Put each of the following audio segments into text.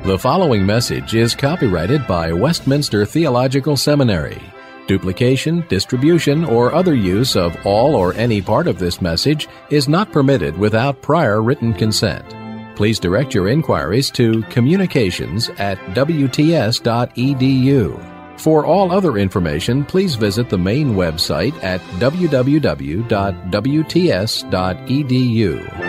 The following message is copyrighted by Westminster Theological Seminary. Duplication, distribution, or other use of all or any part of this message is not permitted without prior written consent. Please direct your inquiries to communications@wts.edu. For all other information, please visit the main website at www.wts.edu.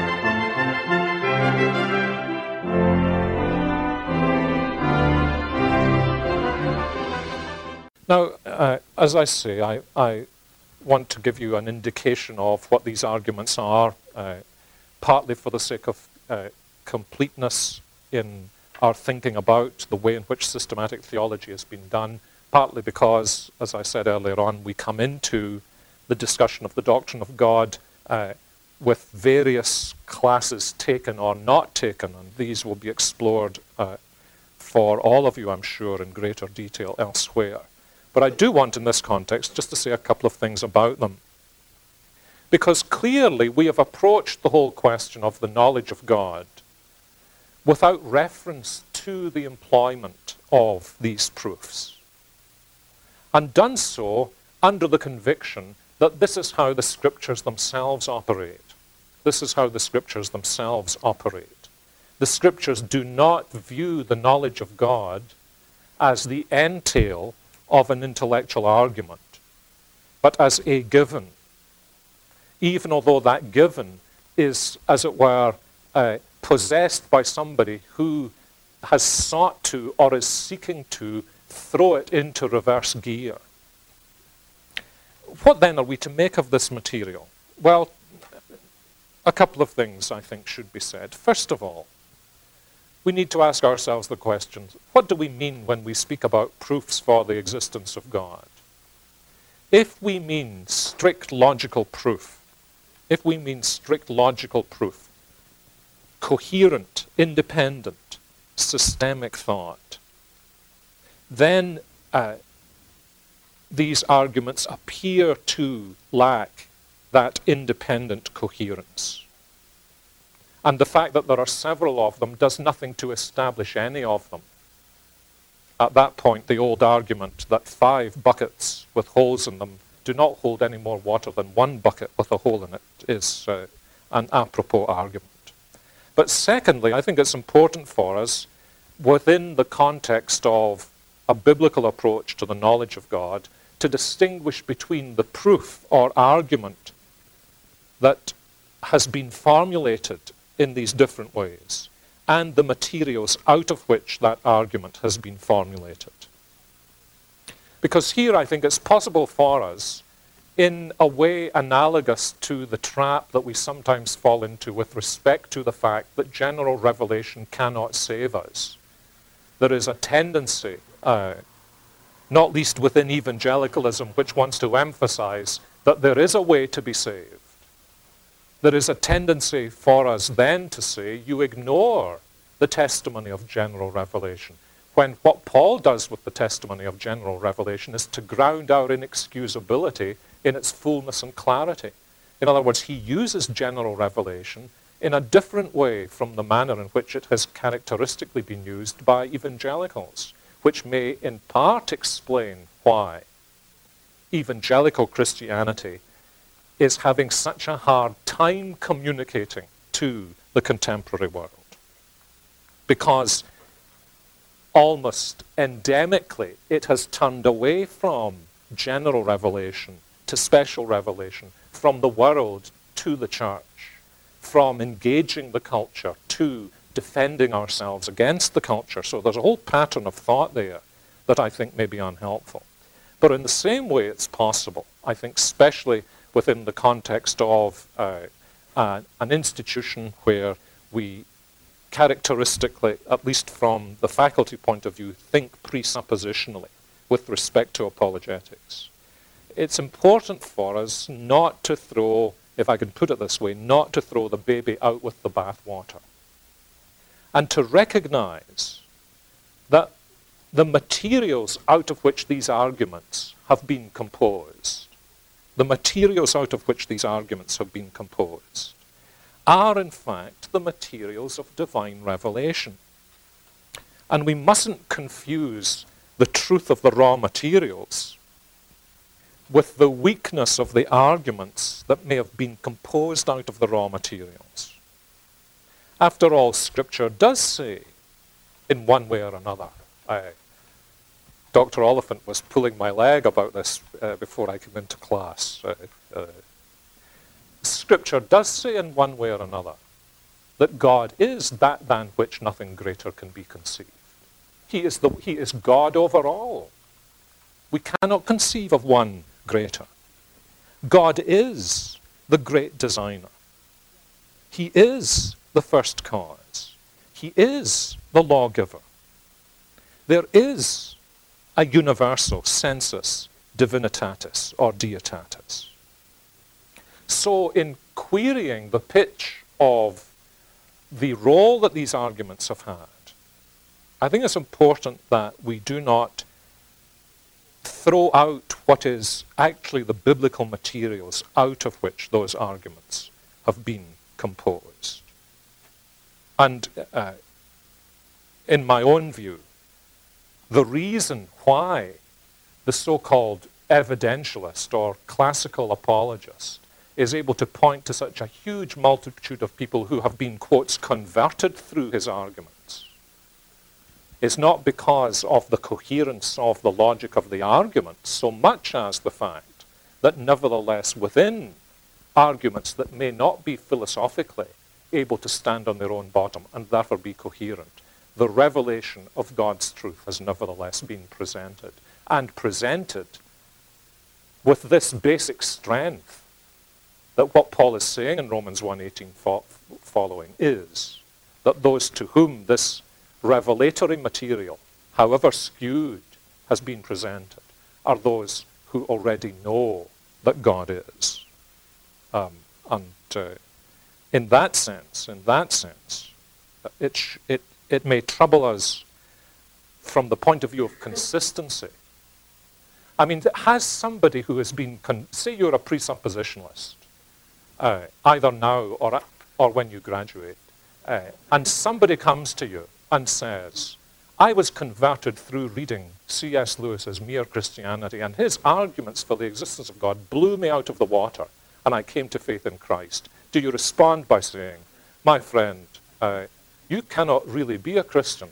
Now, as I say, I want to give you an indication of what these arguments are, partly for the sake of completeness in our thinking about the way in which systematic theology has been done, partly because, as I said earlier on, we come into the discussion of the doctrine of God with various classes taken or not taken, and these will be explored for all of you, I'm sure, in greater detail elsewhere. But I do want in this context just to say a couple of things about them. Because clearly we have approached the whole question of the knowledge of God without reference to the employment of these proofs. And done so under the conviction that this is how the Scriptures themselves operate. This is how the Scriptures themselves operate. The Scriptures do not view the knowledge of God as the entail of an intellectual argument, but as a given, even although that given is, as it were, possessed by somebody who has sought to or is seeking to throw it into reverse gear. What then are we to make of this material? Well, a couple of things I think should be said. First of all, we need to ask ourselves the question, what do we mean when we speak about proofs for the existence of God? If we mean strict logical proof, coherent, independent, systemic thought, then these arguments appear to lack that independent coherence. And the fact that there are several of them does nothing to establish any of them. At that point, the old argument that 5 buckets with holes in them do not hold any more water than 1 bucket with a hole in it is an apropos argument. But secondly, I think it's important for us, within the context of a biblical approach to the knowledge of God, to distinguish between the proof or argument that has been formulated in these different ways, and the materials out of which that argument has been formulated. Because here I think it's possible for us, in a way analogous to the trap that we sometimes fall into with respect to the fact that general revelation cannot save us. There is a tendency, not least within evangelicalism, which wants to emphasize that there is a way to be saved. There is a tendency for us then to say, you ignore the testimony of general revelation, when what Paul does with the testimony of general revelation is to ground our inexcusability in its fullness and clarity. In other words, he uses general revelation in a different way from the manner in which it has characteristically been used by evangelicals, which may in part explain why evangelical Christianity is having such a hard time communicating to the contemporary world. Because almost endemically, it has turned away from general revelation to special revelation, from the world to the church, from engaging the culture to defending ourselves against the culture. So there's a whole pattern of thought there that I think may be unhelpful. But in the same way, it's possible, I think, especially within the context of an institution where we characteristically, at least from the faculty point of view, think presuppositionally with respect to apologetics. It's important for us not to throw, if I can put it this way, not to throw the baby out with the bathwater. And to recognize that the materials out of which these arguments have been composed, are in fact the materials of divine revelation. And we mustn't confuse the truth of the raw materials with the weakness of the arguments that may have been composed out of the raw materials. After all, Scripture does say, in one way or another, Dr. Oliphant was pulling my leg about this before I came into class. Scripture does say in one way or another that God is that than which nothing greater can be conceived. He is God over all. We cannot conceive of one greater. God is the great designer. He is the first cause. He is the lawgiver. There is a universal sensus divinitatis or deitatis. So in querying the pitch of the role that these arguments have had, I think it's important that we do not throw out what is actually the biblical materials out of which those arguments have been composed. And in my own view, the reason why the so-called evidentialist or classical apologist is able to point to such a huge multitude of people who have been, quotes, converted through his arguments is not because of the coherence of the logic of the argument so much as the fact that nevertheless within arguments that may not be philosophically able to stand on their own bottom and therefore be coherent, the revelation of God's truth has nevertheless been presented, and presented with this basic strength that what Paul is saying in Romans 1:18 following is that those to whom this revelatory material, however skewed, has been presented, are those who already know that God is. In that sense, it may trouble us from the point of view of consistency. I mean, has somebody who has been, say you're a presuppositionalist, either now or when you graduate, and somebody comes to you and says, I was converted through reading C.S. Lewis's Mere Christianity, and his arguments for the existence of God blew me out of the water, and I came to faith in Christ. Do you respond by saying, my friend, you cannot really be a Christian?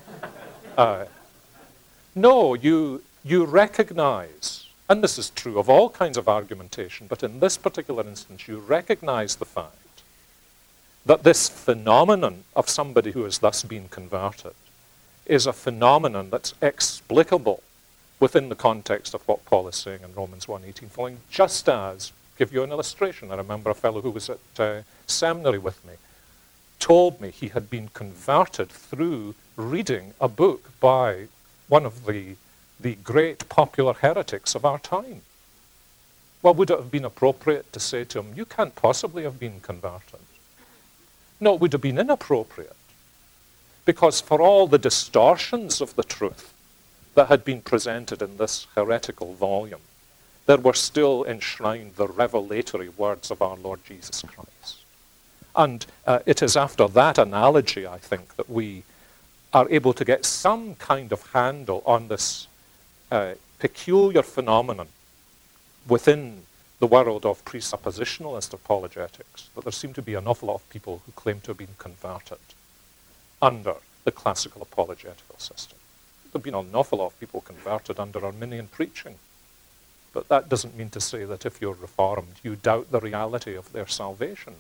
No, you recognize, and this is true of all kinds of argumentation, but in this particular instance, you recognize the fact that this phenomenon of somebody who has thus been converted is a phenomenon that's explicable within the context of what Paul is saying in Romans 1:18 following, just as, give you an illustration, I remember a fellow who was at seminary with me told me he had been converted through reading a book by one of the great popular heretics of our time. Well, would it have been appropriate to say to him, you can't possibly have been converted? No, it would have been inappropriate, because for all the distortions of the truth that had been presented in this heretical volume, there were still enshrined the revelatory words of our Lord Jesus Christ. And it is after that analogy, I think, that we are able to get some kind of handle on this peculiar phenomenon within the world of presuppositionalist apologetics, that there seem to be an awful lot of people who claim to have been converted under the classical apologetical system. There have been an awful lot of people converted under Arminian preaching, but that doesn't mean to say that if you're Reformed, you doubt the reality of their salvation.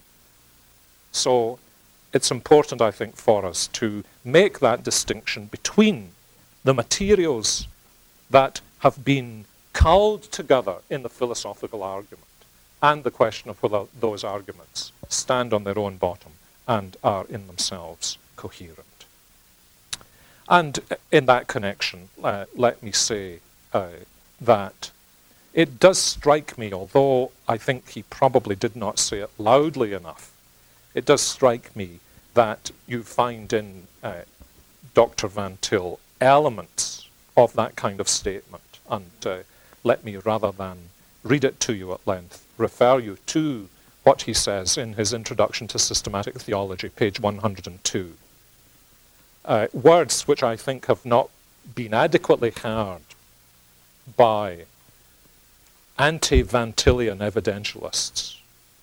So it's important, I think, for us to make that distinction between the materials that have been culled together in the philosophical argument and the question of whether those arguments stand on their own bottom and are in themselves coherent. And in that connection, let me say that it does strike me, although I think he probably did not say it loudly enough, it does strike me that you find in Dr. Van Til elements of that kind of statement. And let me, rather than read it to you at length, refer you to what he says in his Introduction to Systematic Theology, page 102. words which I think have not been adequately heard by anti-Vantillian evidentialists.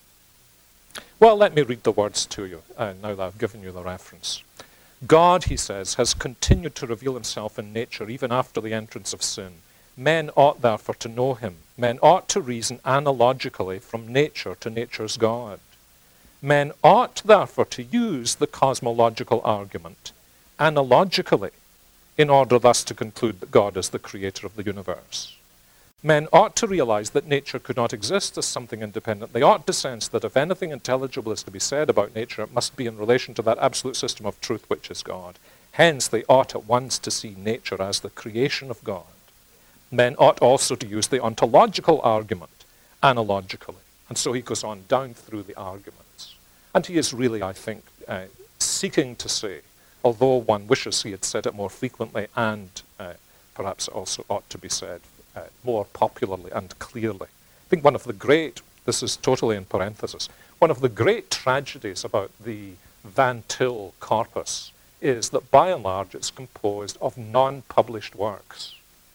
Well, let me read the words to you, now that I've given you the reference. God, he says, has continued to reveal himself in nature even after the entrance of sin. Men ought therefore to know him. Men ought to reason analogically from nature to nature's God. Men ought therefore to use the cosmological argument analogically in order thus to conclude that God is the creator of the universe. Men ought to realize that nature could not exist as something independent. They ought to sense that if anything intelligible is to be said about nature, it must be in relation to that absolute system of truth which is God. Hence, they ought at once to see nature as the creation of God. Men ought also to use the ontological argument analogically. And so he goes on down through the arguments. And he is really, I think, seeking to say, although one wishes he had said it more frequently and perhaps also ought to be said more popularly and clearly. I think one of the great, this is totally in parenthesis, one of the great tragedies about the Van Til corpus is that by and large it's composed of non-published works.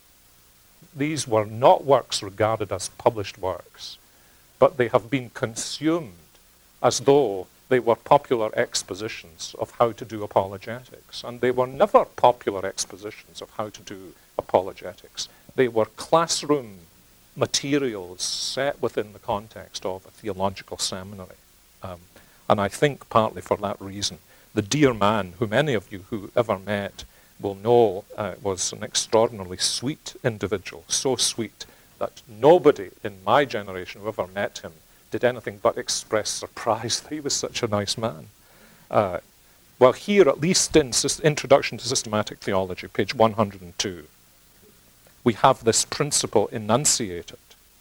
These were not works regarded as published works, but they have been consumed as though they were popular expositions of how to do apologetics. And they were never popular expositions of how to do apologetics. They were classroom materials set within the context of a theological seminary. And I think partly for that reason, the dear man, who many of you who ever met will know was an extraordinarily sweet individual, so sweet that nobody in my generation who ever met him did anything but express surprise that he was such a nice man. Well, here, at least in Introduction to Systematic Theology, page 102, we have this principle enunciated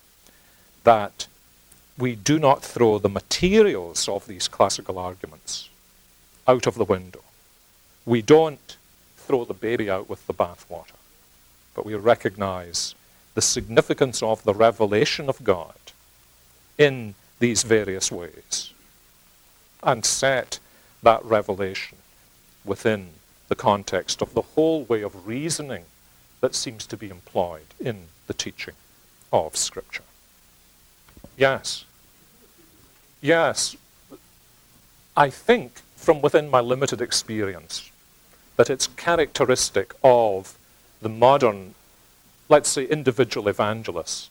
that we do not throw the materials of these classical arguments out of the window. We don't throw the baby out with the bathwater, but we recognize the significance of the revelation of God in these various ways and set that revelation within the context of the whole way of reasoning that seems to be employed in the teaching of Scripture. Yes. Yes. I think, from within my limited experience, that it's characteristic of the modern, let's say, individual evangelist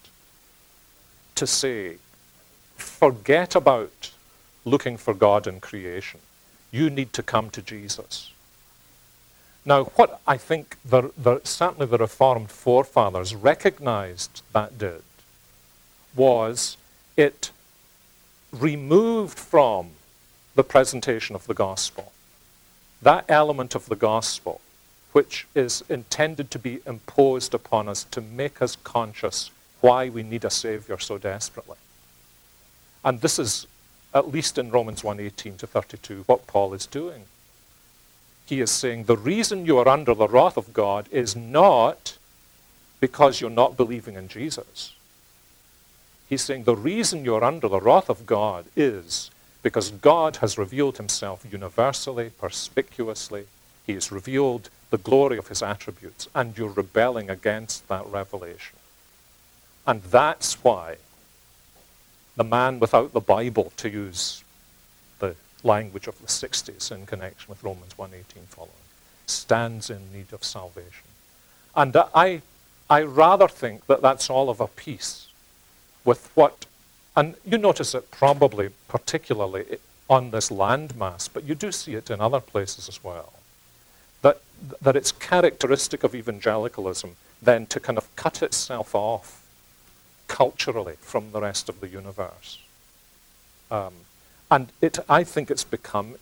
to say, forget about looking for God in creation. You need to come to Jesus. Now, what I think certainly the Reformed forefathers recognized that did was it removed from the presentation of the gospel that element of the gospel which is intended to be imposed upon us to make us conscious why we need a Savior so desperately. And this is, at least in Romans 1:18 to 32, what Paul is doing. He is saying the reason you are under the wrath of God is not because you're not believing in Jesus. He's saying the reason you're under the wrath of God is because God has revealed himself universally, perspicuously. He has revealed the glory of his attributes, and you're rebelling against that revelation. And that's why the man without the Bible, to use the language of the 60s in connection with Romans 1:18 following, stands in need of salvation. And I rather think that that's all of a piece with what, and you notice it probably particularly on this landmass, but you do see it in other places as well, that it's characteristic of evangelicalism then to kind of cut itself off culturally from the rest of the universe. And I think it's become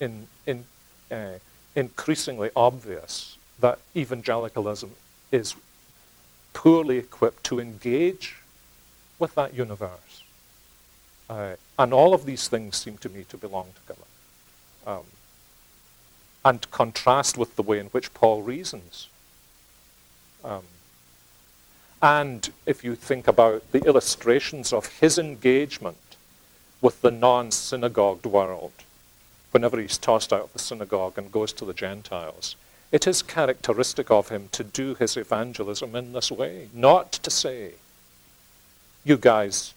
increasingly obvious that evangelicalism is poorly equipped to engage with that universe. And all of these things seem to me to belong together. And contrast with the way in which Paul reasons. And if you think about the illustrations of his engagement with the non-synagogued world, whenever he's tossed out of the synagogue and goes to the Gentiles, it is characteristic of him to do his evangelism in this way, not to say, you guys,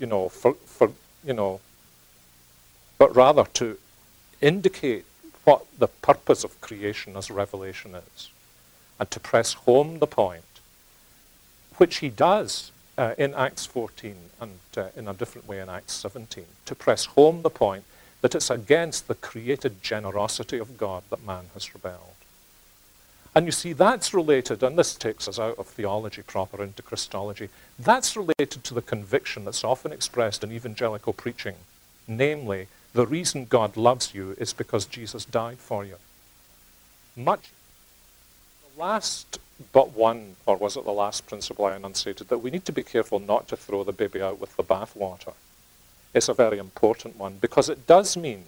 but rather to indicate what the purpose of creation as revelation is, and to press home the point, which he does in Acts 14 and in a different way in Acts 17, to press home the point that it's against the created generosity of God that man has rebelled. And you see, that's related, and this takes us out of theology proper into Christology, that's related to the conviction that's often expressed in evangelical preaching, namely, the reason God loves you is because Jesus died for you. The last but one, or was it the last principle I enunciated, that we need to be careful not to throw the baby out with the bathwater. It's a very important one, because it does mean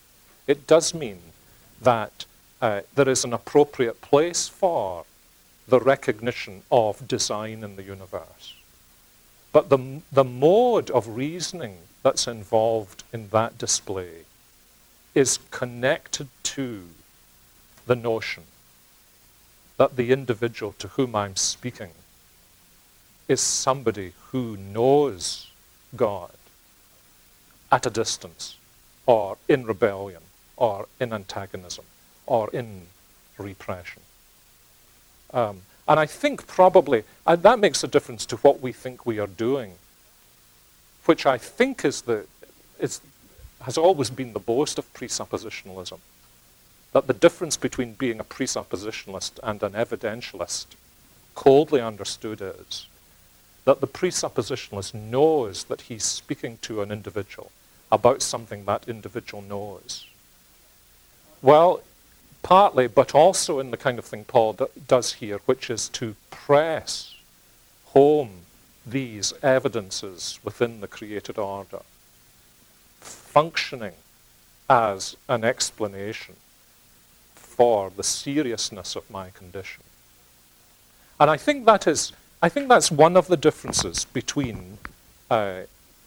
that there is an appropriate place for the recognition of design in the universe. But the mode of reasoning that's involved in that display is connected to the notion that the individual to whom I'm speaking is somebody who knows God at a distance, or in rebellion, or in antagonism, or in repression. And I think probably, and that makes a difference to what we think we are doing, which I think has always been the boast of presuppositionalism. That the difference between being a presuppositionalist and an evidentialist, coldly understood, is that the presuppositionalist knows that he's speaking to an individual about something that individual knows. Well, partly, but also in the kind of thing Paul does here, which is to press home these evidences within the created order, functioning as an explanation for the seriousness of my condition. And I think that's one of the differences between the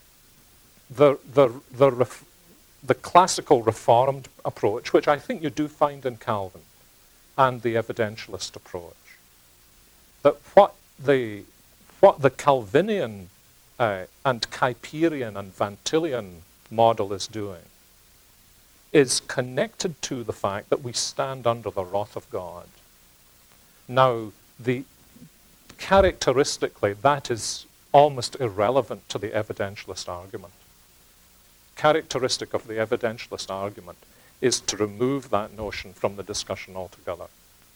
classical Reformed approach, which I think you do find in Calvin, and the evidentialist approach. That what the Calvinian and Kuyperian and Van Tillian model is doing is connected to the fact that we stand under the wrath of God. Now, characteristically, that is almost irrelevant to the evidentialist argument. Characteristic of the evidentialist argument is to remove that notion from the discussion altogether.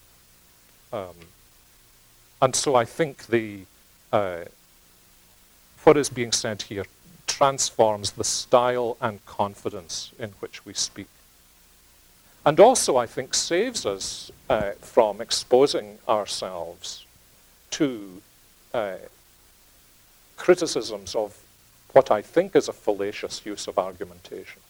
And so I think what is being said here transforms the style and confidence in which we speak. And also, I think, saves us from exposing ourselves to criticisms of what I think is a fallacious use of argumentation.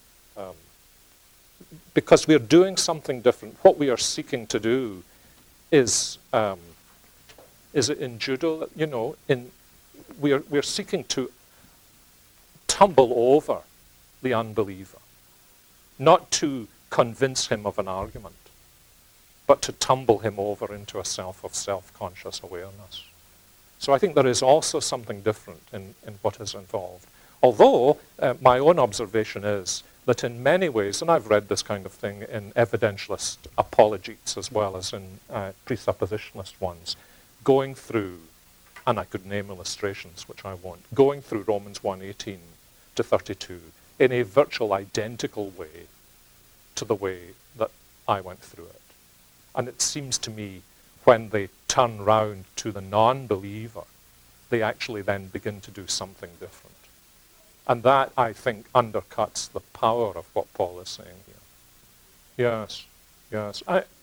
Because we're doing something different. What we are seeking to do is it in judo, we're seeking to tumble over the unbeliever, not to convince him of an argument, but to tumble him over into a self of self-conscious awareness. So I think there is also something different in what is involved. Although my own observation is that in many ways, and I've read this kind of thing in evidentialist apologies as well as in presuppositionalist ones, going through, and I could name illustrations, which I won't, going through Romans 1:18 to 32 in a virtual identical way to the way that I went through it. And it seems to me when they turn round to the non-believer, they actually then begin to do something different. And that, I think, undercuts the power of what Paul is saying here. Yes.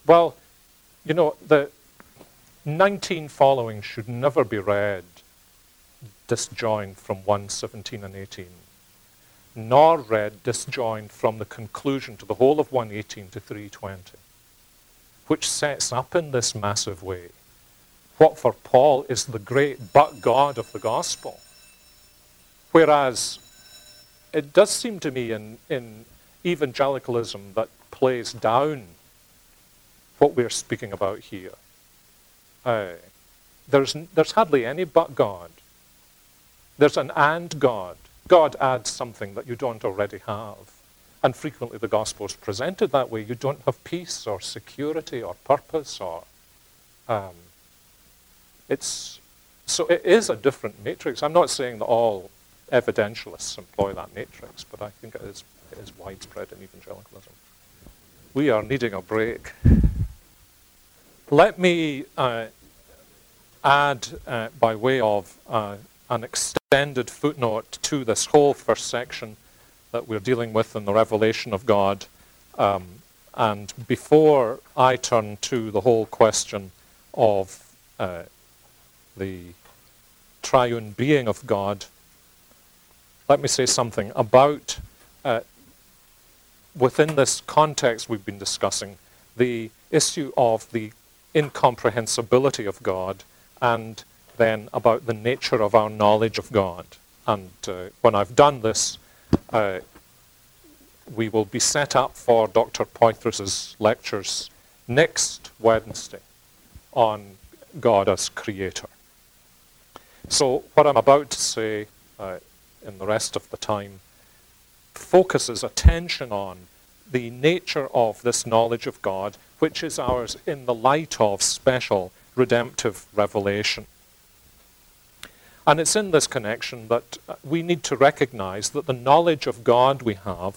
The 19 following should never be read disjoined from 1:17 and 18, nor read disjoined from the conclusion to the whole of 1:18 to 3:20, which sets up in this massive way what for Paul is the great but God of the gospel. Whereas it does seem to me in evangelicalism that plays down what we're speaking about here. There's hardly any but God. There's an and God. God adds something that you don't already have. And frequently the gospel is presented that way. You don't have peace or security or purpose or... So it is a different matrix. I'm not saying that all evidentialists employ that matrix, but I think it is widespread in evangelicalism. We are needing a break. Let me add, by way of an extended footnote to this whole first section that we're dealing with in the revelation of God. And before I turn to the whole question of the triune being of God, let me say something about, within this context we've been discussing, the issue of the incomprehensibility of God, and then about the nature of our knowledge of God. And when I've done this, we will be set up for Dr. Poitras' lectures next Wednesday on God as Creator. So what I'm about to say in the rest of the time focuses attention on the nature of this knowledge of God, which is ours in the light of special redemptive revelation. And it's in this connection that we need to recognize that the knowledge of God we have,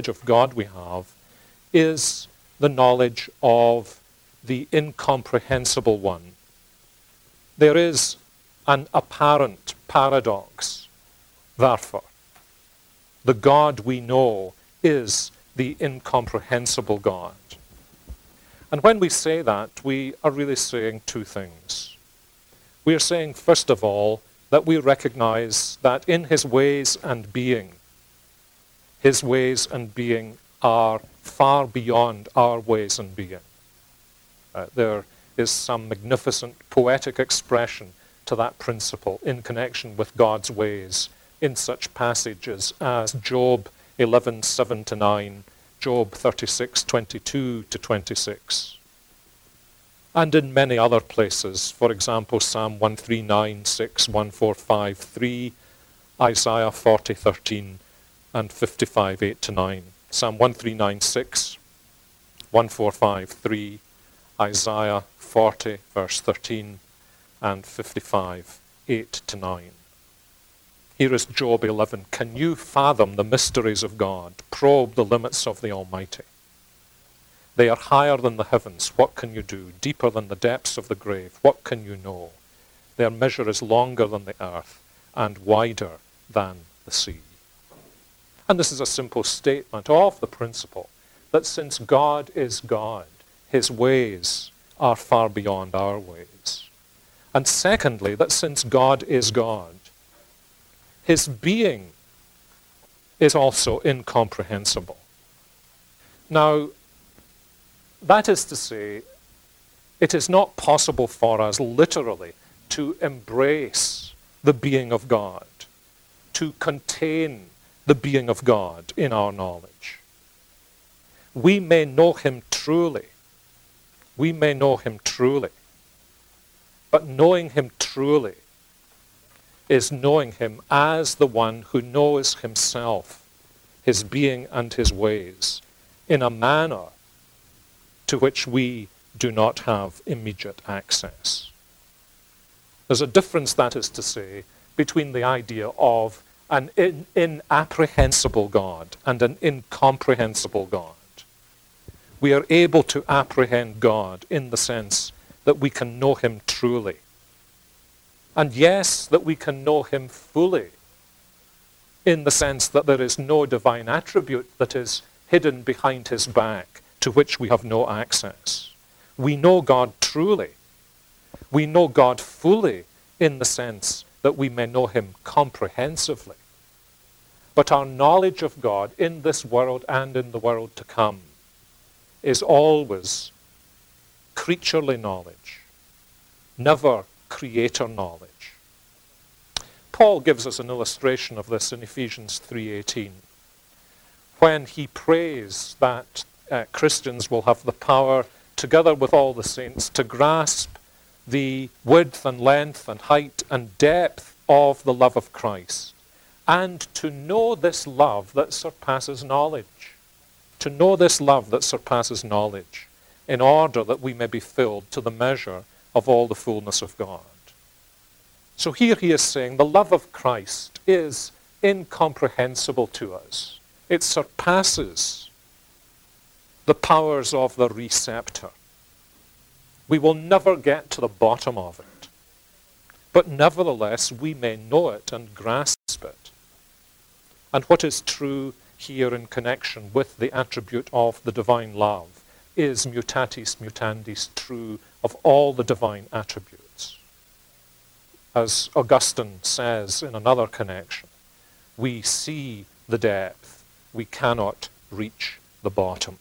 is the knowledge of the incomprehensible one. There is an apparent paradox, therefore. The God we know is the incomprehensible God. And when we say that, we are really saying two things. We are saying, first of all, that we recognize that in his ways and being are far beyond our ways and being. There is some magnificent poetic expression to that principle in connection with God's ways in such passages as Job 11:7-9, Job 36:22-26. And in many other places, for example, Psalm 139:6, 145:3, Isaiah 40:13, and 55:8-9. Psalm 139:6, 145:3, Isaiah 40, verse 13, and 55:8-9. Here is Job 11. Can you fathom the mysteries of God? Probe the limits of the Almighty. They are higher than the heavens. What can you do? Deeper than the depths of the grave. What can you know? Their measure is longer than the earth and wider than the sea. And this is a simple statement of the principle that since God is God, his ways are far beyond our ways. And secondly, that since God is God, his being is also incomprehensible. Now, that is to say, it is not possible for us literally to embrace the being of God, to contain the being of God in our knowledge. We may know him truly. But knowing him truly is knowing him as the one who knows himself, his being and his ways, in a manner to which we do not have immediate access. There's a difference, that is to say, between the idea of an inapprehensible God and an incomprehensible God. We are able to apprehend God in the sense that we can know him truly. And yes, that we can know him fully, in the sense that there is no divine attribute that is hidden behind his back, to which we have no access. We know God truly. We know God fully in the sense that we may know him comprehensively. But our knowledge of God in this world and in the world to come is always creaturely knowledge, never creator knowledge. Paul gives us an illustration of this in Ephesians 3:18, when he prays that Christians will have the power, together with all the saints, to grasp the width and length and height and depth of the love of Christ, and to know this love that surpasses knowledge. To know this love that surpasses knowledge, in order that we may be filled to the measure of all the fullness of God. So here he is saying the love of Christ is incomprehensible to us. It surpasses the powers of the receptor. We will never get to the bottom of it. But nevertheless, we may know it and grasp it. And what is true here in connection with the attribute of the divine love is mutatis mutandis true of all the divine attributes. As Augustine says in another connection, we see the depth, we cannot reach the bottom.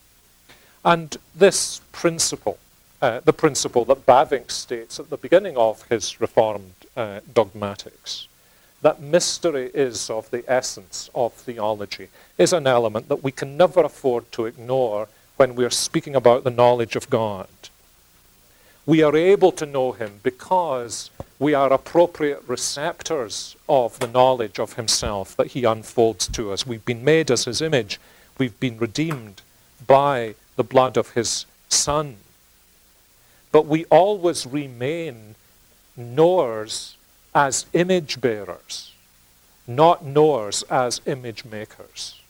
And this principle, the principle that Bavinck states at the beginning of his Reformed dogmatics, that mystery is of the essence of theology, is an element that we can never afford to ignore when we are speaking about the knowledge of God. We are able to know him because we are appropriate receptors of the knowledge of himself that he unfolds to us. We've been made as his image. We've been redeemed by the blood of his Son. But we always remain knowers as image bearers, not knowers as image makers.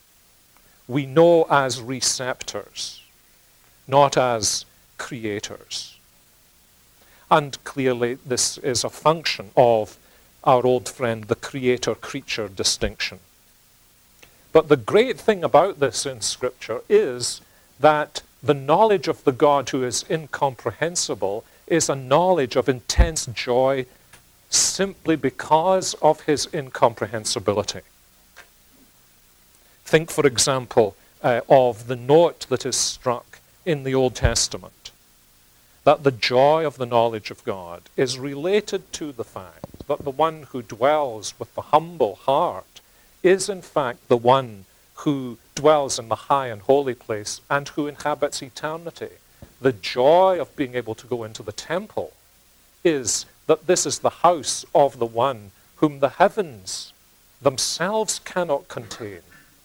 We know as receptors, not as creators. And clearly this is a function of our old friend, the creator-creature distinction. But the great thing about this in Scripture is that the knowledge of the God who is incomprehensible is a knowledge of intense joy simply because of his incomprehensibility. Think, for example, of the note that is struck in the Old Testament, that the joy of the knowledge of God is related to the fact that the one who dwells with the humble heart is in fact the one who dwells in the high and holy place and who inhabits eternity. The joy of being able to go into the temple is that this is the house of the one whom the heavens themselves cannot contain.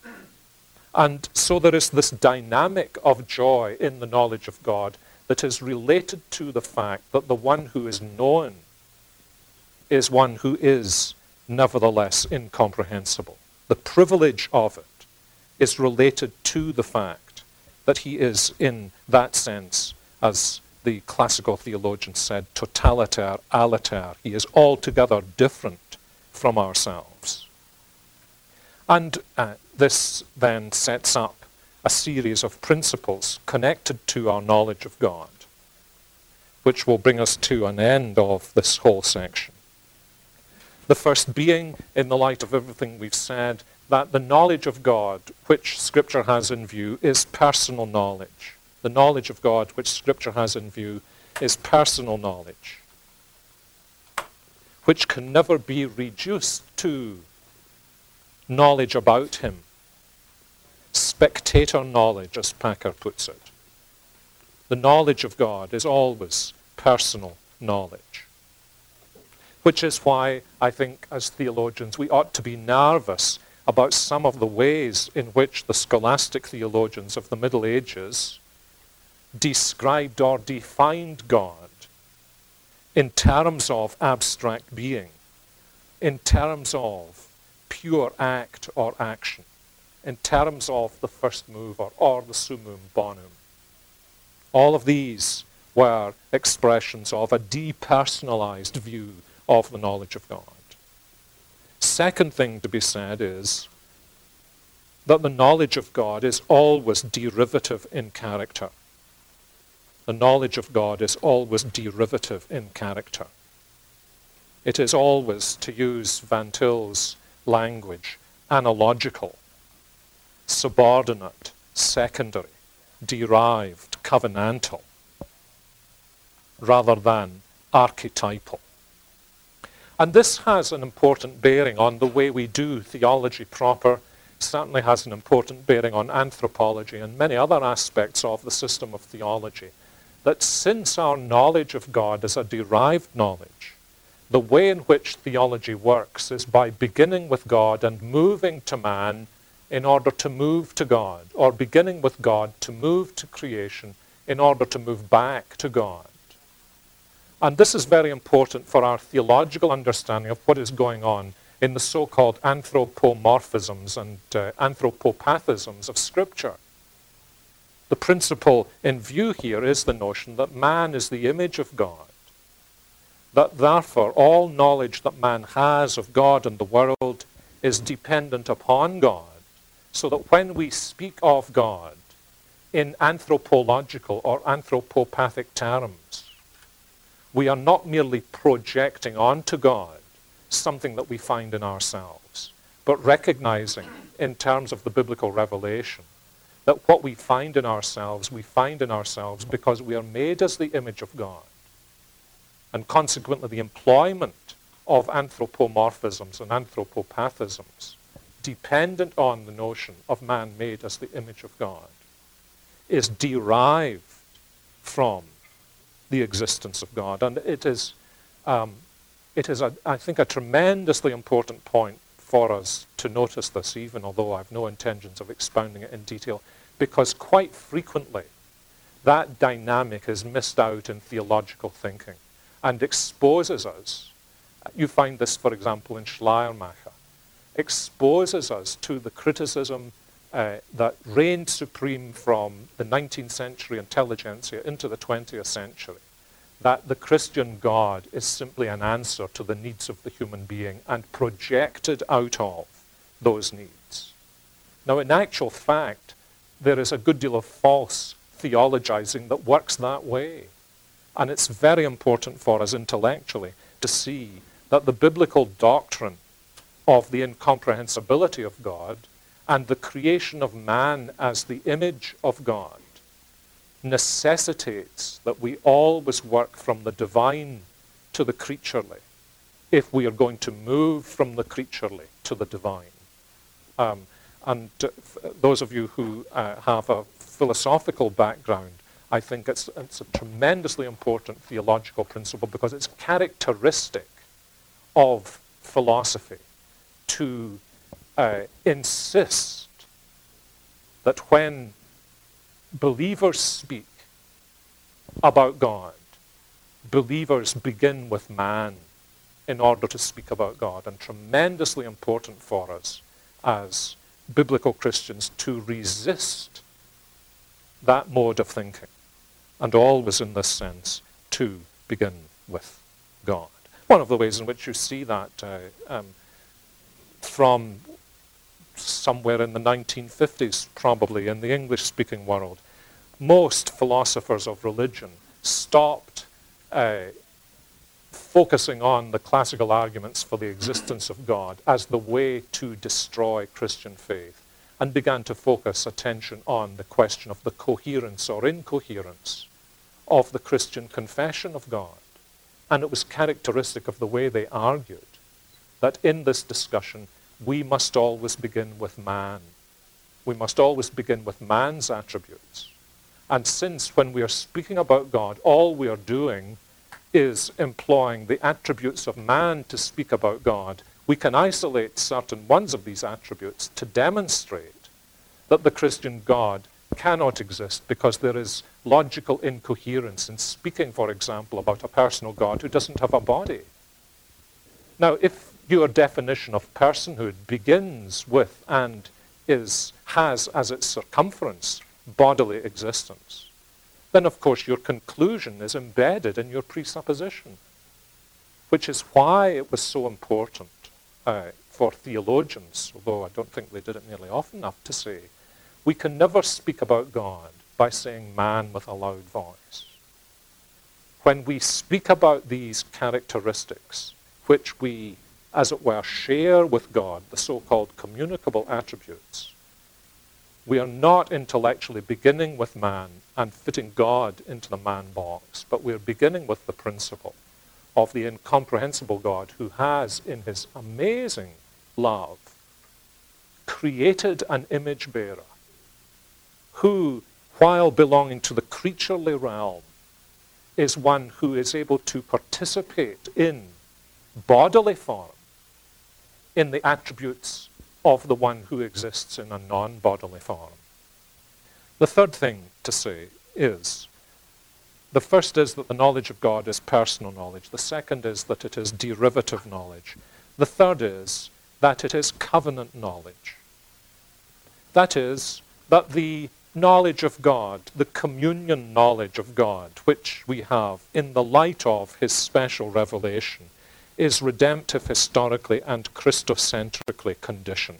And so there is this dynamic of joy in the knowledge of God that is related to the fact that the one who is known is one who is nevertheless incomprehensible. The privilege of it is related to the fact that he is, in that sense, as the classical theologian said, totaliter aliter. He is altogether different from ourselves. And this then sets up a series of principles connected to our knowledge of God, which will bring us to an end of this whole section. The first being, in the light of everything we've said, that the knowledge of God which Scripture has in view is personal knowledge. The knowledge of God which Scripture has in view is personal knowledge, which can never be reduced to knowledge about him. Spectator knowledge, as Packer puts it. The knowledge of God is always personal knowledge. Which is why I think as theologians we ought to be nervous about some of the ways in which the scholastic theologians of the Middle Ages described or defined God in terms of abstract being, in terms of pure act or action, in terms of the first mover or the summum bonum. All of these were expressions of a depersonalized view of the knowledge of God. Second thing to be said is that the knowledge of God is always derivative in character. The knowledge of God is always derivative in character. It is always, to use Van Til's language, analogical, subordinate, secondary, derived, covenantal, rather than archetypal. And this has an important bearing on the way we do theology proper, certainly has an important bearing on anthropology and many other aspects of the system of theology, that since our knowledge of God is a derived knowledge, the way in which theology works is by beginning with God and moving to man in order to move to God, or beginning with God to move to creation in order to move back to God. And this is very important for our theological understanding of what is going on in the so-called anthropomorphisms and anthropopathisms of Scripture. The principle in view here is the notion that man is the image of God, that therefore all knowledge that man has of God and the world is dependent upon God, so that when we speak of God in anthropological or anthropopathic terms, we are not merely projecting onto God something that we find in ourselves, but recognizing in terms of the biblical revelation that what we find in ourselves because we are made as the image of God. And consequently, the employment of anthropomorphisms and anthropopathisms dependent on the notion of man made as the image of God is derived from the existence of God. And it is, I think, a tremendously important point for us to notice this, even although I have no intentions of expounding it in detail, because quite frequently that dynamic is missed out in theological thinking and exposes us. You find this, for example, in Schleiermacher, exposes us to the criticism that reigned supreme from the 19th century intelligentsia into the 20th century, that the Christian God is simply an answer to the needs of the human being and projected out of those needs. Now, in actual fact, there is a good deal of false theologizing that works that way. And it's very important for us intellectually to see that the biblical doctrine of the incomprehensibility of God and the creation of man as the image of God necessitates that we always work from the divine to the creaturely if we are going to move from the creaturely to the divine. Those of you who have a philosophical background, I think it's a tremendously important theological principle because it's characteristic of philosophy to insist that when believers speak about God, believers begin with man in order to speak about God, and tremendously important for us as biblical Christians to resist that mode of thinking, and always in this sense to begin with God. One of the ways in which you see that from somewhere in the 1950s, probably, in the English-speaking world, most philosophers of religion stopped focusing on the classical arguments for the existence of God as the way to destroy Christian faith, and began to focus attention on the question of the coherence or incoherence of the Christian confession of God. And it was characteristic of the way they argued that in this discussion, we must always begin with man. We must always begin with man's attributes. And since when we are speaking about God, all we are doing is employing the attributes of man to speak about God, we can isolate certain ones of these attributes to demonstrate that the Christian God cannot exist because there is logical incoherence in speaking, for example, about a personal God who doesn't have a body. Now, if your definition of personhood begins with and has as its circumference bodily existence, then of course your conclusion is embedded in your presupposition, which is why it was so important for theologians, although I don't think they did it nearly often enough, to say, we can never speak about God by saying man with a loud voice. When we speak about these characteristics, which we, as it were, share with God, the so-called communicable attributes, we are not intellectually beginning with man and fitting God into the man box, but we're beginning with the principle of the incomprehensible God who has, in his amazing love, created an image bearer who, while belonging to the creaturely realm, is one who is able to participate in bodily form in the attributes of the one who exists in a non-bodily form. The third thing to say is, the first is that the knowledge of God is personal knowledge. The second is that it is derivative knowledge. The third is that it is covenant knowledge. That is, that the knowledge of God, the communion knowledge of God, which we have in the light of his special revelation, is redemptive historically and Christocentrically conditioned.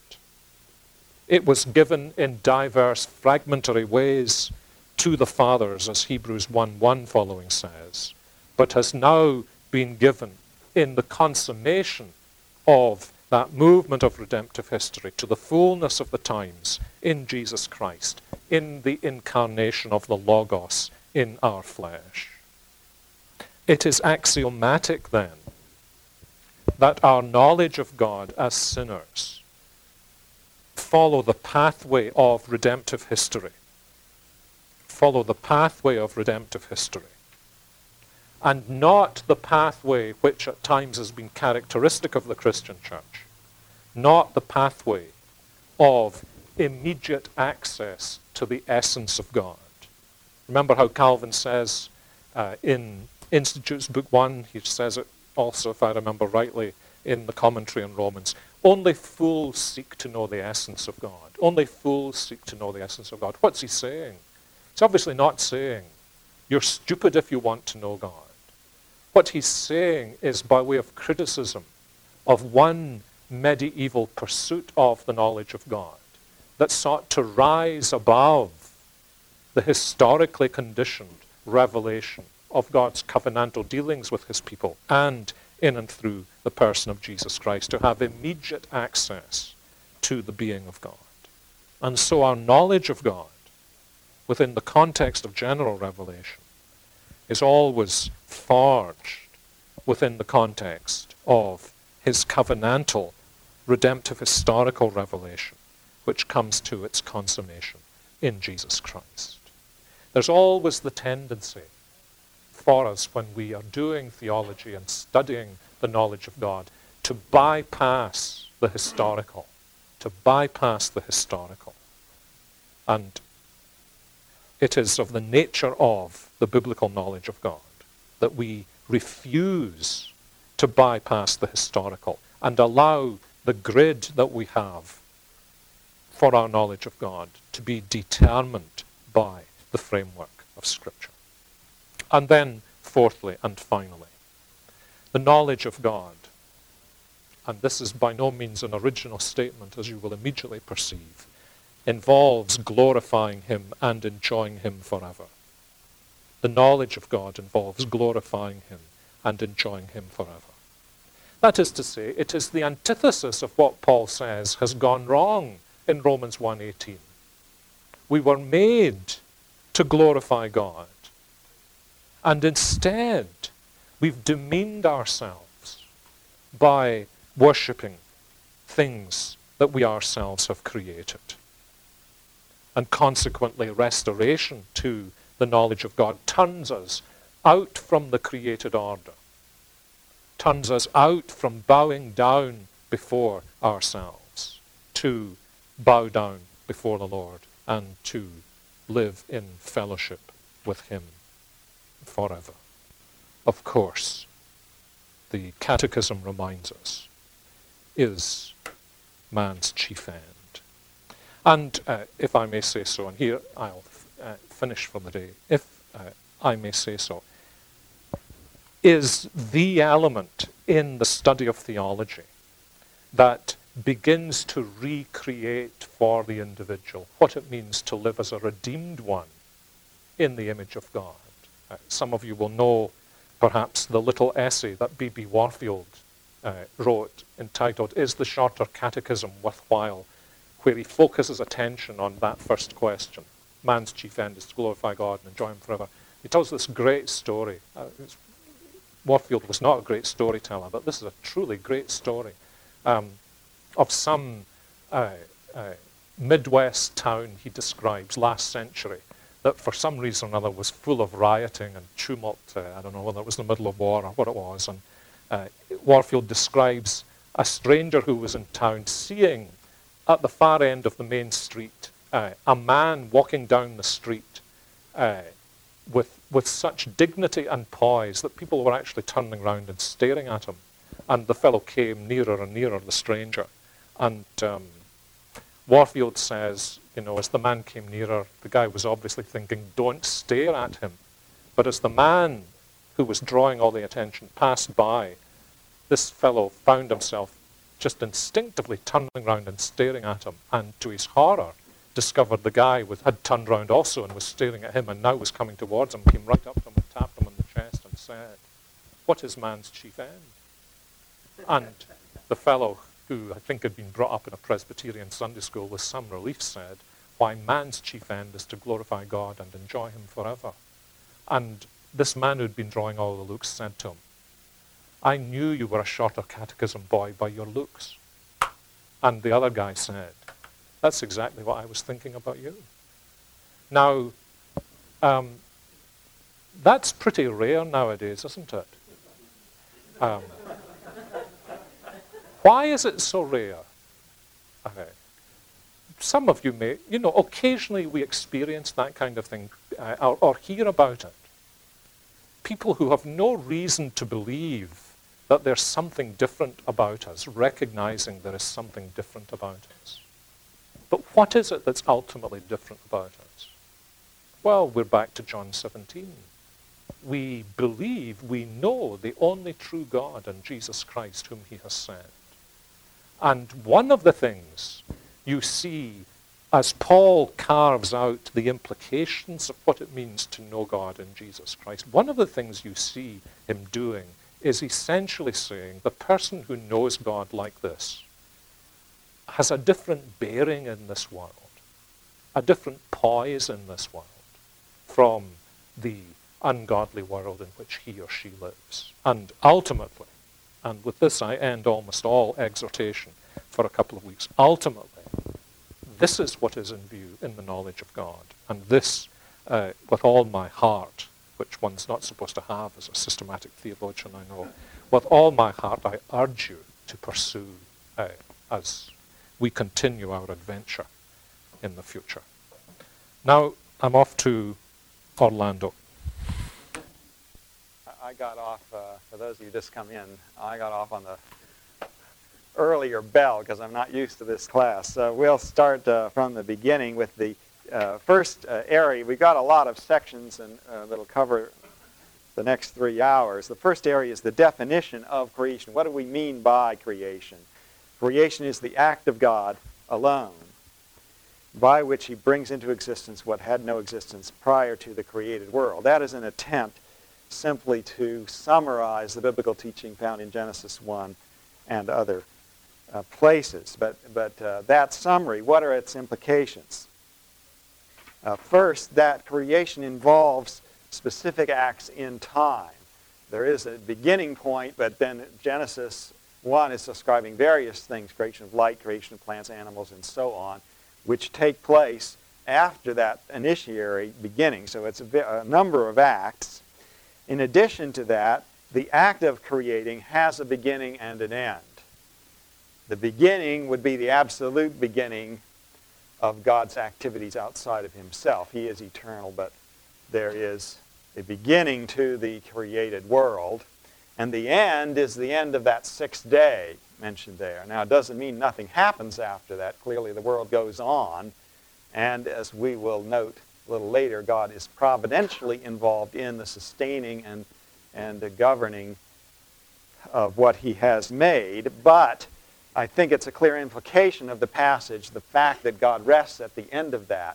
It was given in diverse fragmentary ways to the fathers, as Hebrews 1:1 following says, but has now been given in the consummation of that movement of redemptive history to the fullness of the times in Jesus Christ, in the incarnation of the Logos in our flesh. It is axiomatic then that our knowledge of God as sinners follow the pathway of redemptive history. Follow the pathway of redemptive history. And not the pathway which at times has been characteristic of the Christian church. Not the pathway of immediate access to the essence of God. Remember how Calvin says in Institutes Book 1, he says it also, if I remember rightly, in the commentary on Romans, only fools seek to know the essence of God. Only fools seek to know the essence of God. What's he saying? He's obviously not saying, you're stupid if you want to know God. What he's saying is by way of criticism of one medieval pursuit of the knowledge of God that sought to rise above the historically conditioned revelation of God's covenantal dealings with his people and in and through the person of Jesus Christ, to have immediate access to the being of God. And so our knowledge of God within the context of general revelation is always forged within the context of his covenantal, redemptive, historical revelation, which comes to its consummation in Jesus Christ. There's always the tendency for us when we are doing theology and studying the knowledge of God to bypass the historical, And it is of the nature of the biblical knowledge of God that we refuse to bypass the historical and allow the grid that we have for our knowledge of God to be determined by the framework of Scripture. And then, fourthly and finally, the knowledge of God, and this is by no means an original statement, as you will immediately perceive, involves glorifying him and enjoying him forever. The knowledge of God involves glorifying him and enjoying him forever. That is to say, it is the antithesis of what Paul says has gone wrong in Romans 1:18. We were made to glorify God, and instead we've demeaned ourselves by worshipping things that we ourselves have created. And consequently, restoration to the knowledge of God turns us out from the created order, turns us out from bowing down before ourselves to bow down before the Lord and to live in fellowship with him forever. Of course, the Catechism reminds us, is man's chief end. And if I may say so, and here I'll finish for the day, if I may say so, is the element in the study of theology that begins to recreate for the individual what it means to live as a redeemed one in the image of God. Some of you will know perhaps the little essay that B.B. Warfield wrote entitled, "Is the Shorter Catechism Worthwhile?", where he focuses attention on that first question. Man's chief end is to glorify God and enjoy him forever. He tells this great story. Warfield was not a great storyteller, but this is a truly great story of some Midwest town he describes last century that for some reason or other was full of rioting and tumult. I don't know whether it was in the middle of war or what it was. And Warfield describes a stranger who was in town seeing at the far end of the main street a man walking down the street with such dignity and poise that people were actually turning around and staring at him. And the fellow came nearer and nearer, the stranger. And Warfield says, as the man came nearer, the guy was obviously thinking, don't stare at him. But as the man who was drawing all the attention passed by, this fellow found himself just instinctively turning around and staring at him. And to his horror, discovered the guy had turned round also and was staring at him and now was coming towards him, came right up to him and tapped him on the chest and said, "What is man's chief end?" And the fellow, who I think had been brought up in a Presbyterian Sunday school with some relief, said, "Why, man's chief end is to glorify God and enjoy him forever." And this man who'd been drawing all the looks said to him, "I knew you were a shorter catechism boy by your looks." And the other guy said, "That's exactly what I was thinking about you." Now, that's pretty rare nowadays, isn't it? Why is it so rare? Okay. Some of you may, occasionally we experience that kind of thing or hear about it. People who have no reason to believe that there's something different about us, recognizing there is something different about us. But what is it that's ultimately different about us? Well, we're back to John 17. We believe, we know the only true God and Jesus Christ whom he has sent. And one of the things you see as Paul carves out the implications of what it means to know God in Jesus Christ, one of the things you see him doing is essentially saying the person who knows God like this has a different bearing in this world, a different poise in this world from the ungodly world in which he or she lives. And ultimately, and with this I end almost all exhortation for a couple of weeks, ultimately, this is what is in view in the knowledge of God. And this, with all my heart, which one's not supposed to have as a systematic theologian, I know, with all my heart I urge you to pursue as we continue our adventure in the future. Now, I'm off to Orlando. I got off, for those of you just come in, I got off on the earlier bell because I'm not used to this class. So we'll start from the beginning with the first area. We've got a lot of sections and that'll cover the next 3 hours. The first area is the definition of creation. What do we mean by creation? Creation is the act of God alone, by which he brings into existence what had no existence prior to the created world. That is an attempt simply to summarize the biblical teaching found in Genesis 1 and other places. But that summary, what are its implications? First, that creation involves specific acts in time. There is a beginning point, but then Genesis 1 is describing various things, creation of light, creation of plants, animals, and so on, which take place after that initiatory beginning. So it's a number of acts. In addition to that, the act of creating has a beginning and an end. The beginning would be the absolute beginning of God's activities outside of himself. He is eternal, but there is a beginning to the created world. And the end is the end of that sixth day mentioned there. Now, it doesn't mean nothing happens after that. Clearly, the world goes on. And as we will note a little later, God is providentially involved in the sustaining and the governing of what he has made. But I think it's a clear implication of the passage, the fact that God rests at the end of that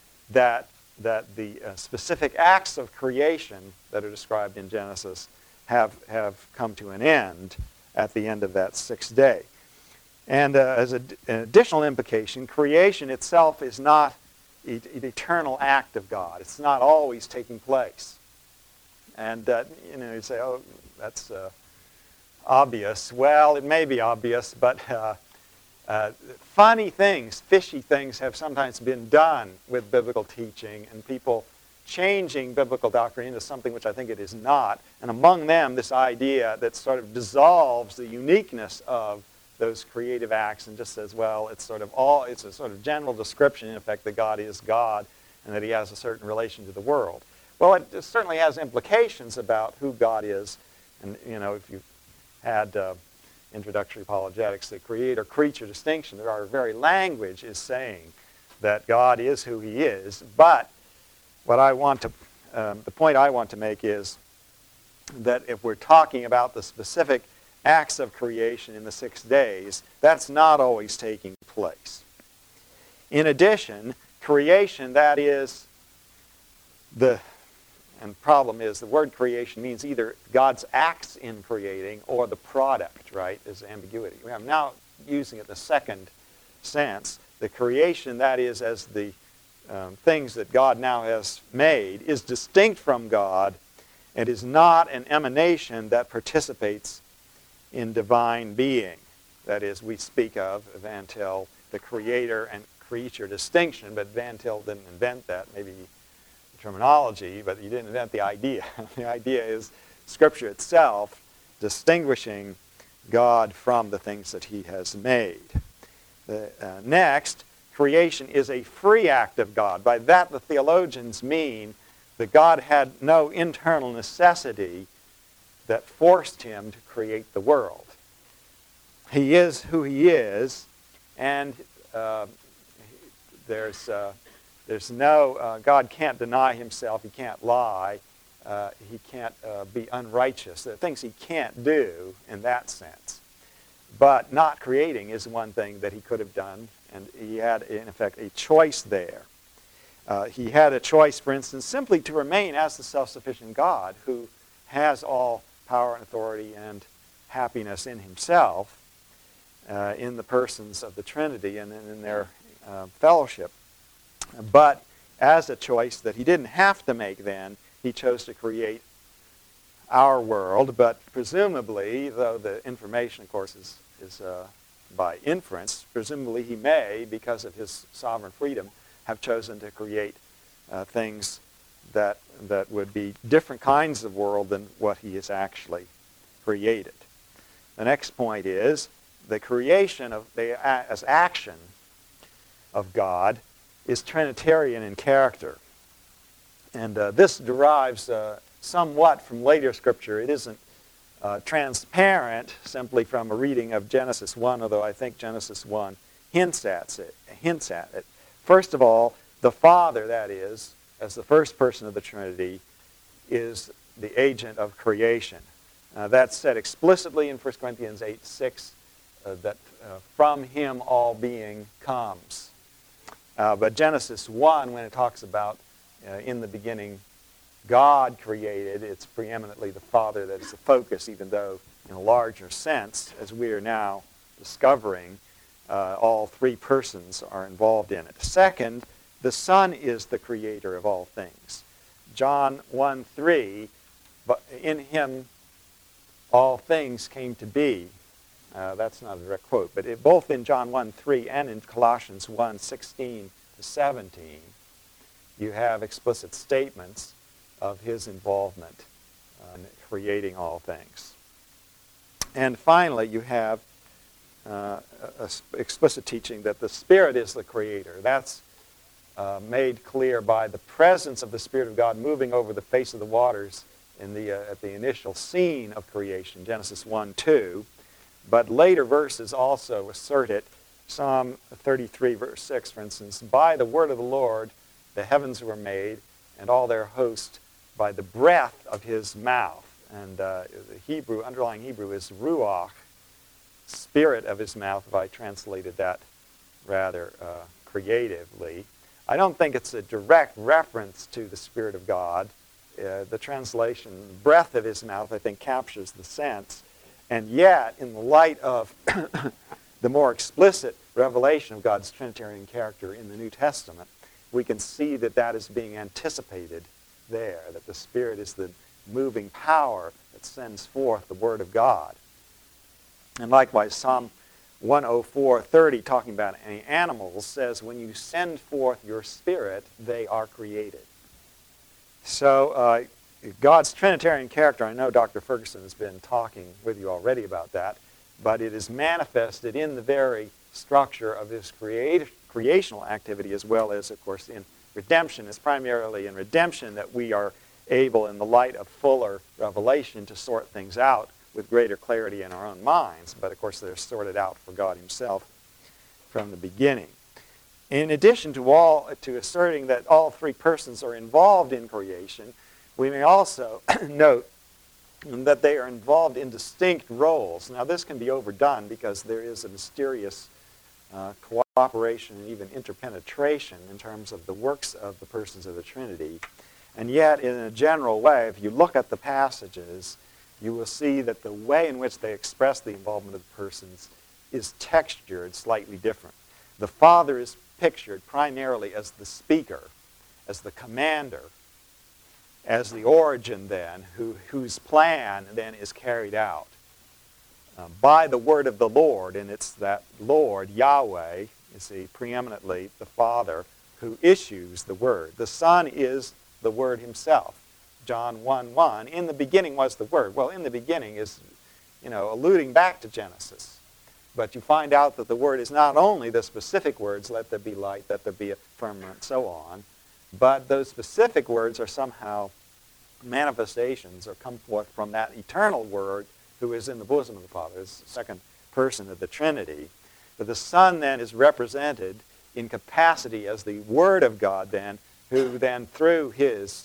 the specific acts of creation that are described in Genesis have come to an end at the end of that sixth day. And as an additional implication, creation itself is not an eternal act of God. It's not always taking place. And you say, oh, that's obvious. Well, it may be obvious, but Funny things, fishy things have sometimes been done with biblical teaching, and people changing biblical doctrine into something which I think it is not. And among them, this idea that sort of dissolves the uniqueness of those creative acts and just says, well, it's a sort of general description, in effect, that God is God and that he has a certain relation to the world. Well, it certainly has implications about who God is. And, if you had introductory apologetics, the creator-creature distinction, our very language is saying that God is who he is. But the point I want to make is that if we're talking about the specific acts of creation in the 6 days, that's not always taking place. In addition, creation, that is and problem is the word creation means either God's acts in creating or the product, right? There's ambiguity. I'm now using it in the second sense. The creation, that is, as the things that God now has made, is distinct from God and is not an emanation that participates in divine being. That is, we speak of Van Til, the creator and creature distinction, but Van Til didn't invent that. Maybe terminology, but he didn't invent the idea. The idea is Scripture itself distinguishing God from the things that he has made. Next, creation is a free act of God. By that, the theologians mean that God had no internal necessity that forced him to create the world. He is who he is, and there's no, God can't deny himself, he can't lie, he can't be unrighteous. There are things he can't do in that sense. But not creating is one thing that he could have done, and he had, in effect, a choice there. He had a choice, for instance, simply to remain as the self-sufficient God who has all power and authority and happiness in himself, in the persons of the Trinity and in their fellowship. But as a choice that he didn't have to make then, he chose to create our world. But presumably, though the information, of course, is by inference, presumably he may, because of his sovereign freedom, have chosen to create things that would be different kinds of world than what he has actually created. The next point is the creation as action of God is Trinitarian in character. And this derives somewhat from later Scripture. It isn't transparent simply from a reading of Genesis 1, although I think Genesis 1 hints at it. First of all, the Father, that is, as the first person of the Trinity, is the agent of creation. That's said explicitly in 1 Corinthians 8:6, that from him all being comes. But Genesis 1, when it talks about in the beginning God created, it's preeminently the Father that is the focus, even though in a larger sense, as we are now discovering, all three persons are involved in it. Second, the Son is the creator of all things. John 1:3, but in him all things came to be. That's not a direct quote, but both in John 1:3 and in Colossians 1:16-17, you have explicit statements of his involvement in creating all things. And finally, you have explicit teaching that the Spirit is the creator. That's made clear by the presence of the Spirit of God moving over the face of the waters at the initial scene of creation, Genesis 1:2. But later verses also assert it. Psalm 33, verse 6, for instance, by the word of the Lord the heavens were made, and all their host by the breath of his mouth. And the underlying Hebrew is ruach, spirit of his mouth, if I translated that rather creatively. I don't think it's a direct reference to the Spirit of God. The translation, breath of his mouth, I think captures the sense. And yet, in the light of the more explicit revelation of God's Trinitarian character in the New Testament, we can see that that is being anticipated there, that the Spirit is the moving power that sends forth the Word of God. And likewise, Psalm 104:30, talking about any animals, says, when you send forth your spirit, they are created. So God's Trinitarian character, I know Dr. Ferguson has been talking with you already about that, but it is manifested in the very structure of this creational activity, as well as, of course, in redemption. It's primarily in redemption that we are able, in the light of fuller revelation, to sort things out with greater clarity in our own minds. But, of course, they're sorted out for God himself from the beginning. In addition to asserting that all three persons are involved in creation, we may also note that they are involved in distinct roles. Now, this can be overdone because there is a mysterious cooperation and even interpenetration in terms of the works of the persons of the Trinity. And yet, in a general way, if you look at the passages, you will see that the way in which they express the involvement of the persons is textured slightly different. The Father is pictured primarily as the speaker, as the commander, as the origin then, whose plan then is carried out by the word of the Lord. And it's that Lord, Yahweh, you see, preeminently the Father, who issues the word. The Son is the Word himself. John 1:1, in the beginning was the Word. Well, in the beginning is, alluding back to Genesis. But you find out that the Word is not only the specific words, let there be light, let there be a firmament, so on, but those specific words are somehow manifestations or come forth from that eternal Word who is in the bosom of the Father, is the second person of the Trinity. But the Son then is represented in capacity as the Word of God then, who then through his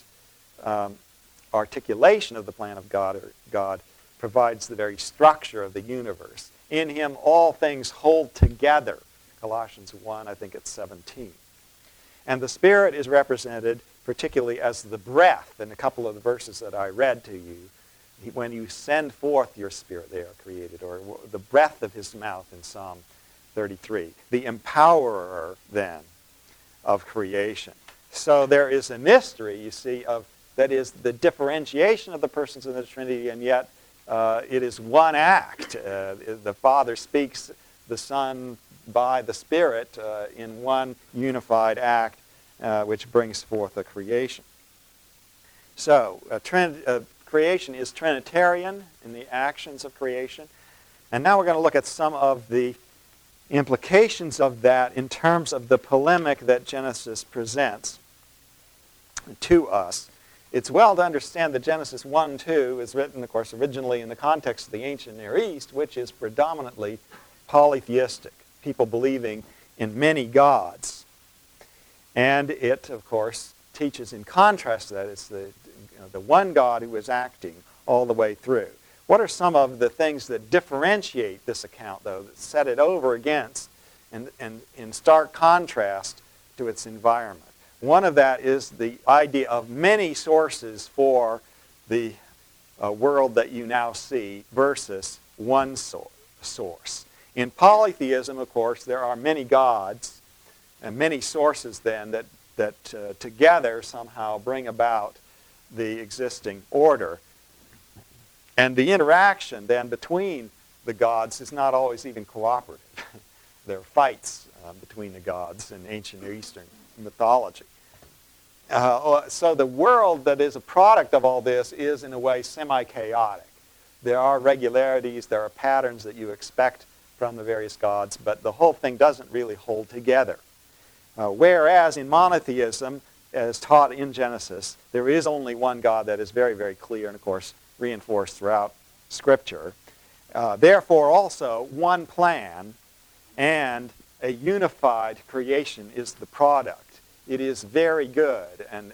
articulation of the plan of God provides the very structure of the universe. In him all things hold together. Colossians 1, I think it's 17. And the Spirit is represented particularly as the breath in a couple of the verses that I read to you. When you send forth your Spirit, they are created, or the breath of his mouth in Psalm 33. The empowerer, then, of creation. So there is a mystery, you see, that is the differentiation of the persons of the Trinity, and yet it is one act. The Father speaks the Son by the Spirit in one unified act, which brings forth a creation. So creation is Trinitarian in the actions of creation. And now we're going to look at some of the implications of that in terms of the polemic that Genesis presents to us. It's well to understand that Genesis 1:2 is written, of course, originally in the context of the ancient Near East, which is predominantly polytheistic, people believing in many gods. And it, of course, teaches in contrast to that it's the one God who is acting all the way through. What are some of the things that differentiate this account, though, that set it over against and in stark contrast to its environment? One of that is the idea of many sources for the world that you now see versus one source. In polytheism, of course, there are many gods and many sources then that together somehow bring about the existing order. And the interaction then between the gods is not always even cooperative. There are fights between the gods in ancient Near Eastern mythology. So the world that is a product of all this is, in a way, semi-chaotic. There are regularities, there are patterns that you expect from the various gods, but the whole thing doesn't really hold together. Whereas in monotheism, as taught in Genesis, there is only one God that is very, very clear and, of course, reinforced throughout Scripture. Therefore, also, one plan and a unified creation is the product. It is very good, and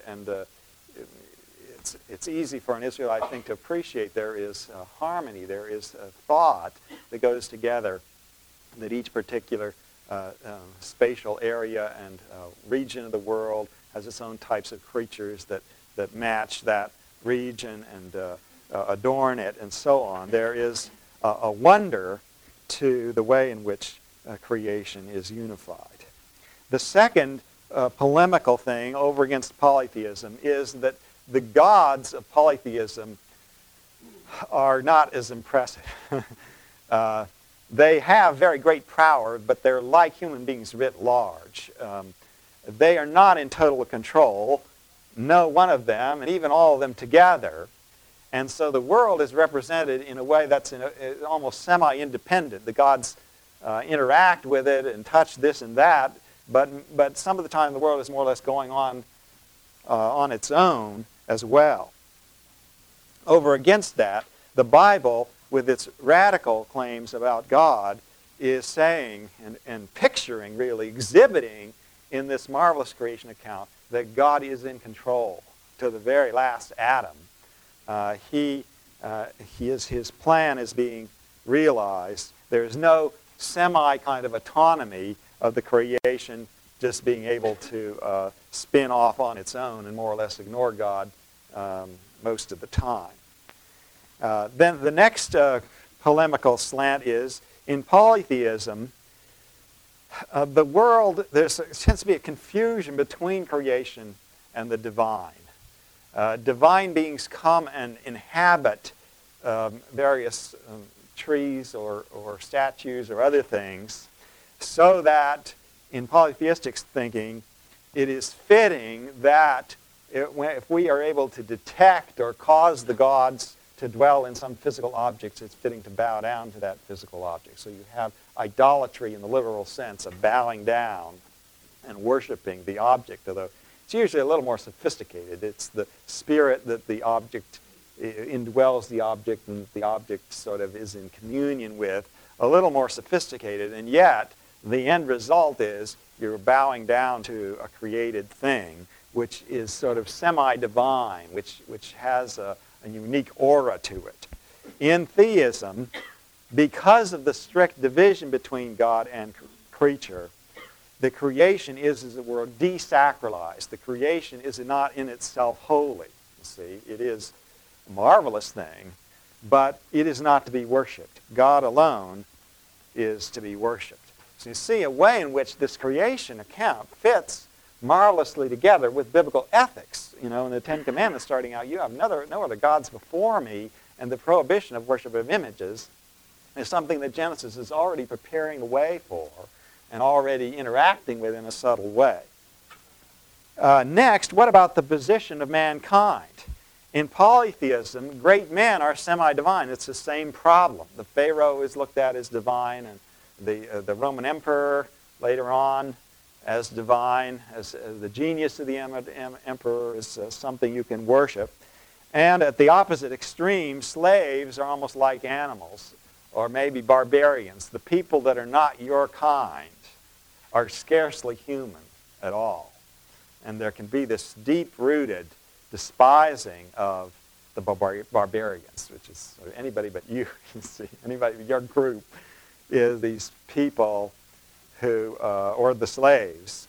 it's easy for an Israelite, I think, to appreciate. There is harmony, there is a thought that goes together, that each particular spatial area and region of the world has its own types of creatures that match that region and adorn it, and so on. There is a wonder to the way in which creation is unified. The second polemical thing over against polytheism is that the gods of polytheism are not as impressive. They have very great power, but they're like human beings writ large. They are not in total control, no one of them, and even all of them together. And so the world is represented in a way that's almost semi-independent. The gods interact with it and touch this and that, but some of the time the world is more or less going on its own as well. Over against that, the Bible, with its radical claims about God, is saying and picturing, really exhibiting in this marvelous creation account that God is in control to the very last atom. His plan is being realized. There's no semi kind of autonomy of the creation just being able to spin off on its own and more or less ignore God most of the time. Then the next polemical slant is, in polytheism, the world, there tends to be a confusion between creation and the divine. Divine beings come and inhabit various trees or statues or other things, so that in polytheistic thinking, it is fitting that if we are able to detect or cause the gods to dwell in some physical objects, it's fitting to bow down to that physical object. So you have idolatry in the literal sense of bowing down and worshiping the object, although it's usually a little more sophisticated. It's the spirit that the object indwells the object and the object sort of is in communion with, a little more sophisticated, and yet the end result is you're bowing down to a created thing which is sort of semi-divine, which has a unique aura to it. In theism, because of the strict division between God and creature, the creation is, as it were, desacralized. The creation is not in itself holy. You see, it is a marvelous thing, but it is not to be worshipped. God alone is to be worshipped. So you see a way in which this creation account fits marvelously together with biblical ethics. You know, in the Ten Commandments starting out, you have no other gods before me, and the prohibition of worship of images is something that Genesis is already preparing the way for and already interacting with in a subtle way. Next, what about the position of mankind? In polytheism, great men are semi-divine. It's the same problem. The Pharaoh is looked at as divine, and the Roman emperor later on as divine, as the genius of the emperor is something you can worship. And at the opposite extreme, slaves are almost like animals, or maybe barbarians. The people that are not your kind are scarcely human at all. And there can be this deep-rooted despising of the barbarians, which is anybody but you see, anybody but your group is these people who, or the slaves.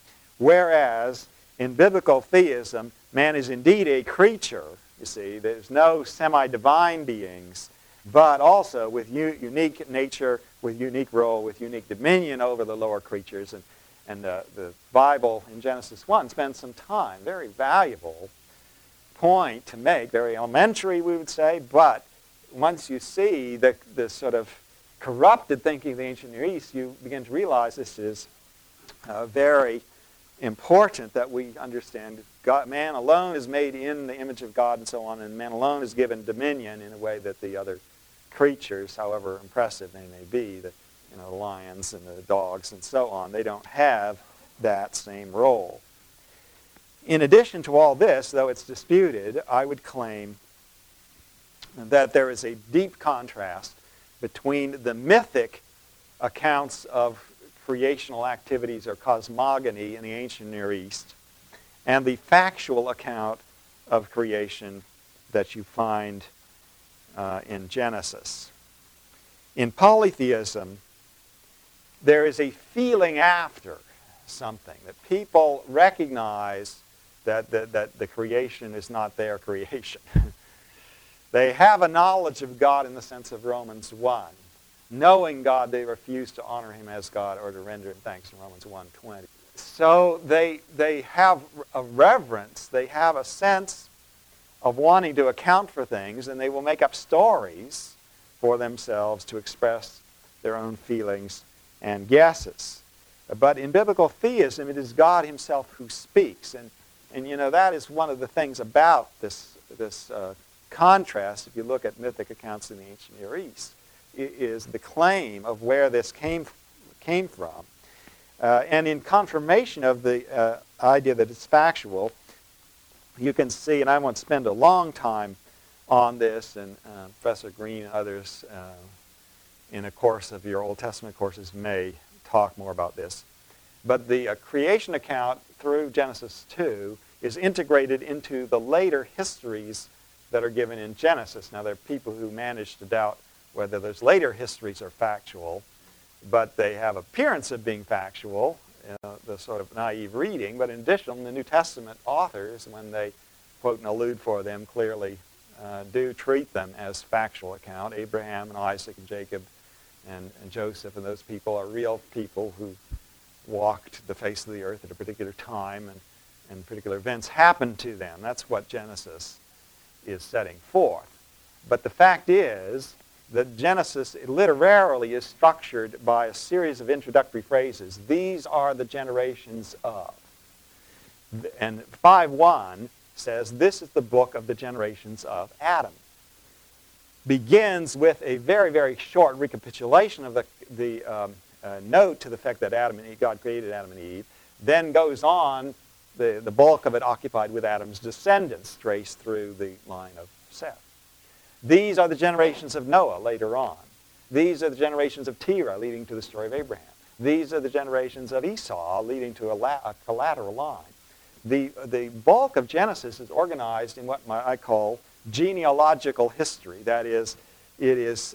Whereas in biblical theism, man is indeed a creature, you see. There's no semi-divine beings, but also with unique nature, with unique role, with unique dominion over the lower creatures. And the Bible in Genesis 1 spends some time, very valuable point to make, very elementary, we would say, but once you see the sort of corrupted thinking of the ancient Near East, you begin to realize this is very important that we understand God, man alone is made in the image of God and so on, and man alone is given dominion in a way that the other creatures, however impressive they may be, the lions and the dogs and so on, they don't have that same role. In addition to all this, though it's disputed, I would claim that there is a deep contrast between the mythic accounts of creational activities or cosmogony in the ancient Near East and the factual account of creation that you find in Genesis. In polytheism, there is a feeling after something, that people recognize that the creation is not their creation. They have a knowledge of God in the sense of Romans 1. Knowing God, they refuse to honor him as God or to render him thanks in Romans 1:20. So they have a reverence, they have a sense of wanting to account for things, and they will make up stories for themselves to express their own feelings and guesses. But in biblical theism, it is God himself who speaks. And you know, that is one of the things about this contrast, if you look at mythic accounts in the ancient Near East, is the claim of where this came from. And in confirmation of the idea that it's factual, you can see, and I won't spend a long time on this, and Professor Green and others in a course of your Old Testament courses may talk more about this. But the creation account through Genesis 2 is integrated into the later histories that are given in Genesis. Now, there are people who manage to doubt whether those later histories are factual, but they have appearance of being factual, the sort of naive reading. But in addition, the New Testament authors, when they quote and allude for them, clearly do treat them as factual account. Abraham and Isaac and Jacob and Joseph and those people are real people who walked the face of the earth at a particular time, and particular events happened to them. That's what Genesis is setting forth. But the fact is that Genesis literarily is structured by a series of introductory phrases. These are the generations of. And 5:1 says, this is the book of the generations of Adam. Begins with a very, very short recapitulation of the note to the fact that God created Adam and Eve, then goes on, the bulk of it occupied with Adam's descendants traced through the line of Seth. These are the generations of Noah later on. These are the generations of Terah leading to the story of Abraham. These are the generations of Esau leading to a collateral line. The bulk of Genesis is organized in what I call genealogical history. That is, it is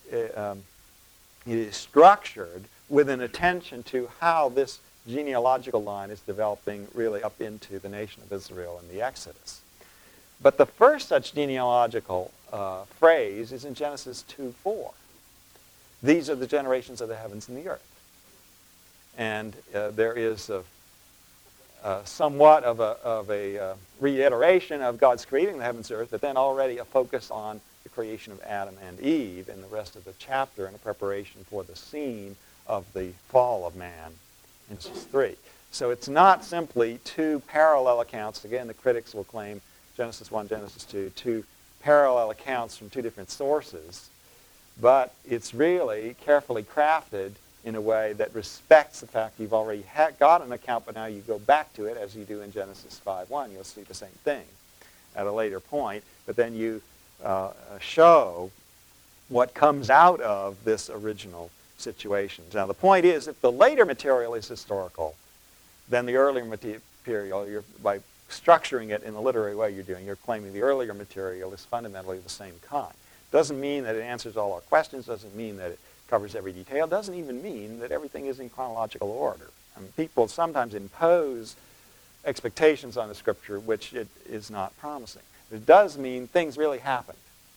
structured with an attention to how this genealogical line is developing really up into the nation of Israel and the Exodus. But the first such genealogical phrase is in Genesis 2:4. These are the generations of the heavens and the earth. And there is somewhat of a reiteration of God's creating the heavens and earth, but then already a focus on the creation of Adam and Eve in the rest of the chapter and a preparation for the scene of the fall of man in Genesis 3. So it's not simply two parallel accounts. Again, the critics will claim Genesis 1, Genesis 2, two parallel accounts from two different sources, but it's really carefully crafted in a way that respects the fact you've already got an account, but now you go back to it, as you do in Genesis 5:1. You'll see the same thing at a later point, but then you show what comes out of this original situation. Now, the point is, if the later material is historical, then the earlier material, by structuring it in the literary way you're claiming the earlier material is fundamentally the same kind. Doesn't mean that it answers all our questions, doesn't mean that it covers every detail, doesn't even mean that everything is in chronological order. I mean, people sometimes impose expectations on the Scripture which it is not promising. It does mean things really happened.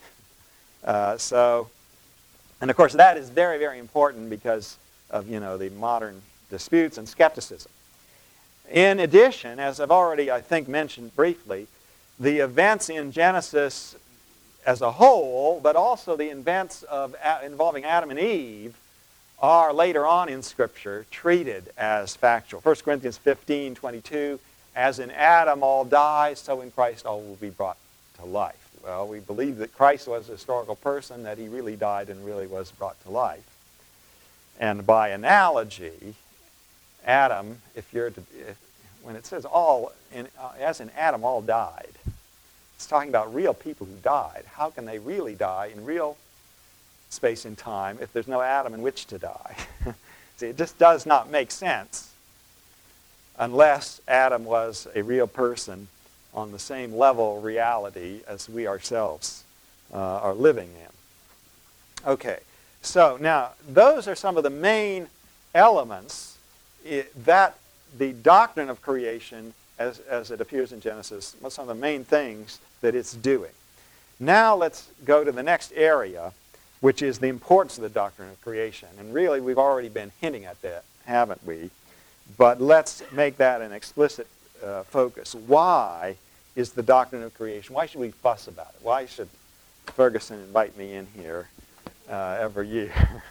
And of course that is very, very important because of the modern disputes and skepticism. In addition, as I've already, I think, mentioned briefly, the events in Genesis as a whole, but also the events involving Adam and Eve, are later on in Scripture treated as factual. 1 Corinthians 15:22, as in Adam all die, so in Christ all will be brought to life. Well, we believe that Christ was a historical person, that he really died and really was brought to life. And by analogy, Adam, when it says as in Adam all died, it's talking about real people who died. How can they really die in real space and time if there's no Adam in which to die? See, it just does not make sense unless Adam was a real person on the same level of reality as we ourselves are living in. Okay, so now those are some of the main elements that the doctrine of creation, as it appears in Genesis, some of the main things that it's doing. Now let's go to the next area, which is the importance of the doctrine of creation. And really, we've already been hinting at that, haven't we? But let's make that an explicit focus. Why is the doctrine of creation? Why should we fuss about it? Why should Ferguson invite me in here every year?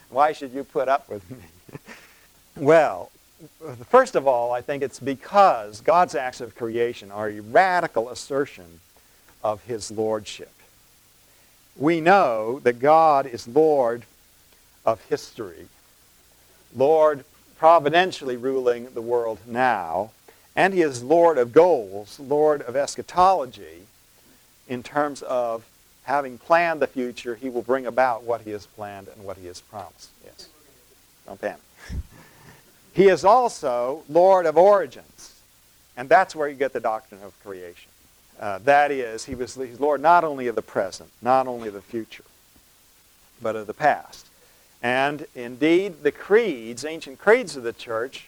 Why should you put up with me? Well, first of all, I think it's because God's acts of creation are a radical assertion of his lordship. We know that God is Lord of history, Lord providentially ruling the world now, and he is Lord of goals, Lord of eschatology, in terms of having planned the future, he will bring about what he has planned and what he has promised. Yes. Don't panic. He is also Lord of origins, and that's where you get the doctrine of creation. That is, he's Lord not only of the present, not only of the future, but of the past. And indeed, the creeds, ancient creeds of the church,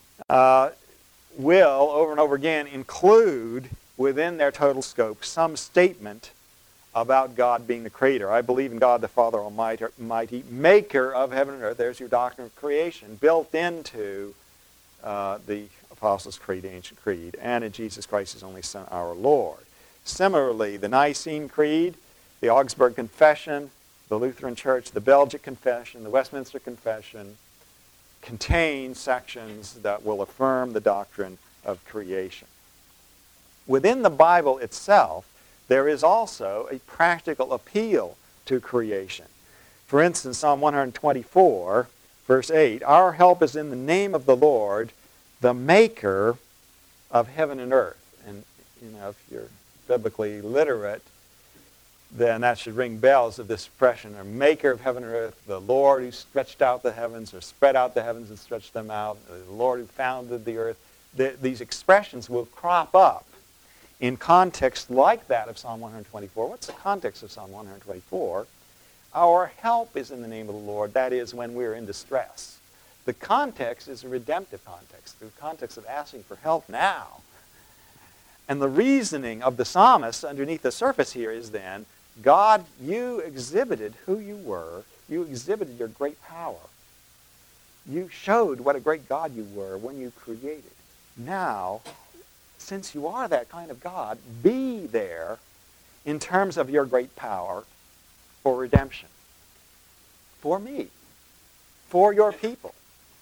will, over and over again, include within their total scope some statement about God being the creator. I believe in God the Father Almighty, maker of heaven and earth. There's your doctrine of creation built into the Apostles' Creed, ancient creed, and in Jesus Christ, his only Son, our Lord. Similarly, the Nicene Creed, the Augsburg Confession, the Lutheran Church, the Belgic Confession, the Westminster Confession contain sections that will affirm the doctrine of creation. Within the Bible itself, there is also a practical appeal to creation. For instance, Psalm 124, verse 8, our help is in the name of the Lord, the maker of heaven and earth. And, if you're biblically literate, then that should ring bells of this expression, a maker of heaven and earth, the Lord who stretched out the heavens, or spread out the heavens and stretched them out, the Lord who founded the earth. These expressions will crop up in context like that of Psalm 124. What's the context of Psalm 124? Our help is in the name of the Lord. That is, when we're in distress. The context is a redemptive context, the context of asking for help now. And the reasoning of the psalmist underneath the surface here is then, God, you exhibited who you were. You exhibited your great power. You showed what a great God you were when you created. Now, since you are that kind of God, be there in terms of your great power for redemption. For me. For your people.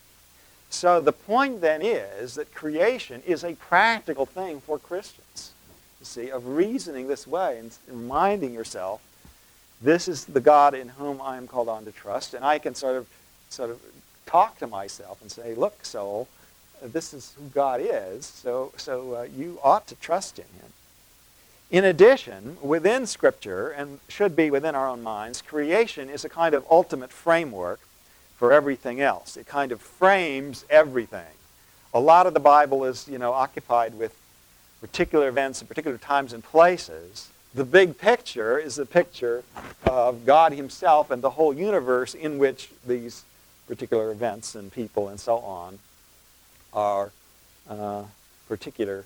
So the point then is that creation is a practical thing for Christians. You see, of reasoning this way and reminding yourself, this is the God in whom I am called on to trust, and I can sort of talk to myself and say, look, soul, this is who God is, so you ought to trust in him. In addition, within Scripture, and should be within our own minds, creation is a kind of ultimate framework for everything else. It kind of frames everything. A lot of the Bible is, occupied with particular events at particular times and places. The big picture is the picture of God himself and the whole universe in which these particular events and people and so on are particular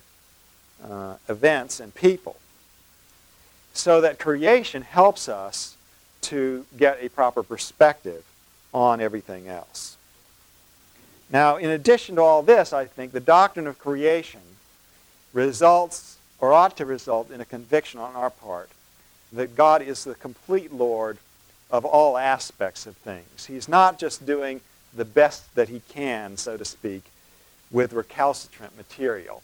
events and people. So that creation helps us to get a proper perspective on everything else. Now, in addition to all this, I think the doctrine of creation results, or ought to result, in a conviction on our part that God is the complete Lord of all aspects of things. He's not just doing the best that he can, so to speak, with recalcitrant material.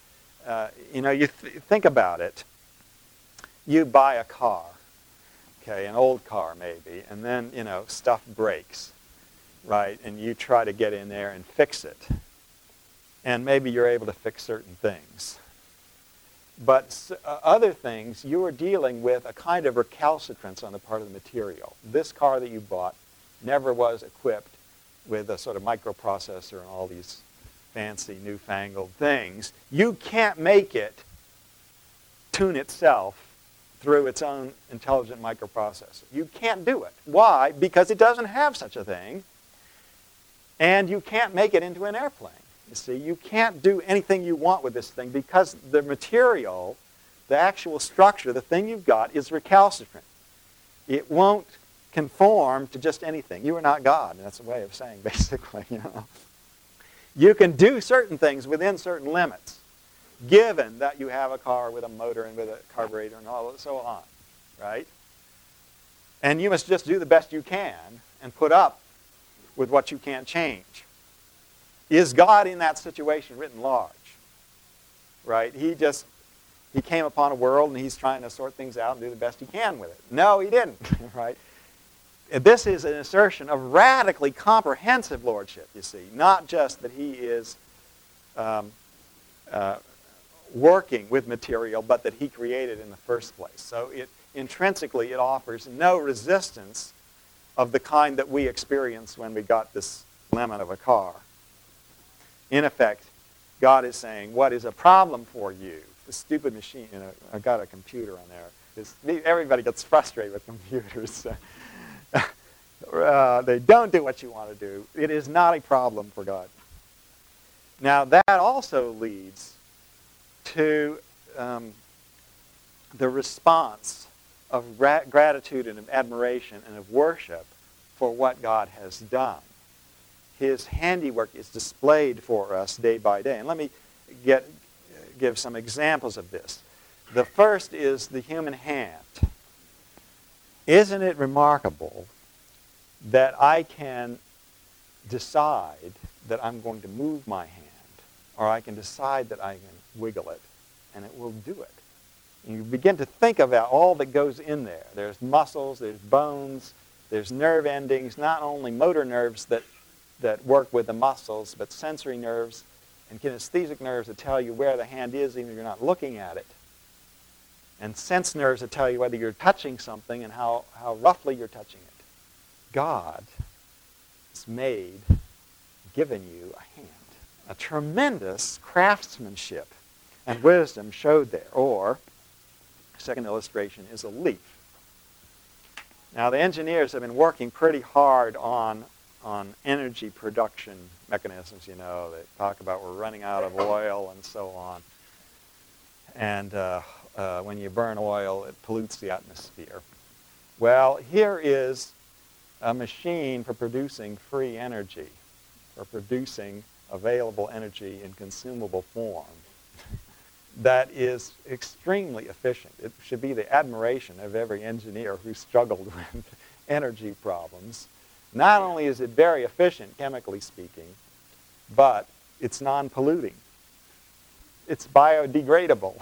You think about it. You buy a car, okay, an old car maybe, and then, stuff breaks, right? And you try to get in there and fix it. And maybe you're able to fix certain things. But other things, you are dealing with a kind of recalcitrance on the part of the material. This car that you bought never was equipped with a sort of microprocessor and all these fancy newfangled things. You can't make it tune itself through its own intelligent microprocessor. You can't do it. Why? Because it doesn't have such a thing, and you can't make it into an airplane. You see, you can't do anything you want with this thing because the material, the actual structure, the thing you've got is recalcitrant. It won't conform to just anything. You are not God. That's a way of saying, basically, You can do certain things within certain limits, given that you have a car with a motor and with a carburetor and all so on, right? And you must just do the best you can and put up with what you can't change. Is God in that situation written large? Right? He came upon a world and he's trying to sort things out and do the best he can with it. No, he didn't. Right? This is an assertion of radically comprehensive lordship, you see. Not just that he is working with material, but that he created in the first place. So intrinsically it offers no resistance of the kind that we experienced when we got this lemon of a car. In effect, God is saying, what is a problem for you? The stupid machine, I got a computer on there. Everybody gets frustrated with computers. They don't do what you want to do. It is not a problem for God. Now, that also leads to the response of gratitude and of admiration and of worship for what God has done. His handiwork is displayed for us day by day. And let me give some examples of this. The first is the human hand. Isn't it remarkable that I can decide that I'm going to move my hand, or I can decide that I can wiggle it, and it will do it? And you begin to think about all that goes in there. There's muscles, there's bones, there's nerve endings, not only motor nerves that work with the muscles, but sensory nerves and kinesthetic nerves that tell you where the hand is even if you're not looking at it. And sense nerves that tell you whether you're touching something and how roughly you're touching it. God has given you a hand. A tremendous craftsmanship and wisdom showed there. Or, second illustration is a leaf. Now, the engineers have been working pretty hard on energy production mechanisms. They talk about we're running out of oil and so on. And when you burn oil, it pollutes the atmosphere. Well, here is a machine for producing free energy, for producing available energy in consumable form that is extremely efficient. It should be the admiration of every engineer who struggled with energy problems. Not only is it very efficient, chemically speaking, but it's non-polluting. It's biodegradable.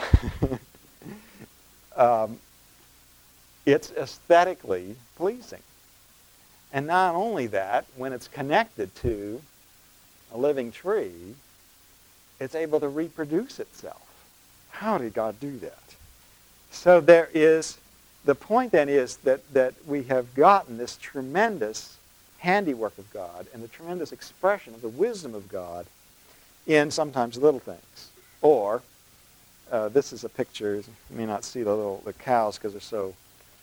It's aesthetically pleasing. And not only that, when it's connected to a living tree, it's able to reproduce itself. How did God do that? So the point then is that we have gotten this tremendous handiwork of God and the tremendous expression of the wisdom of God in sometimes little things. Or, this is a picture, you may not see the cows because they're so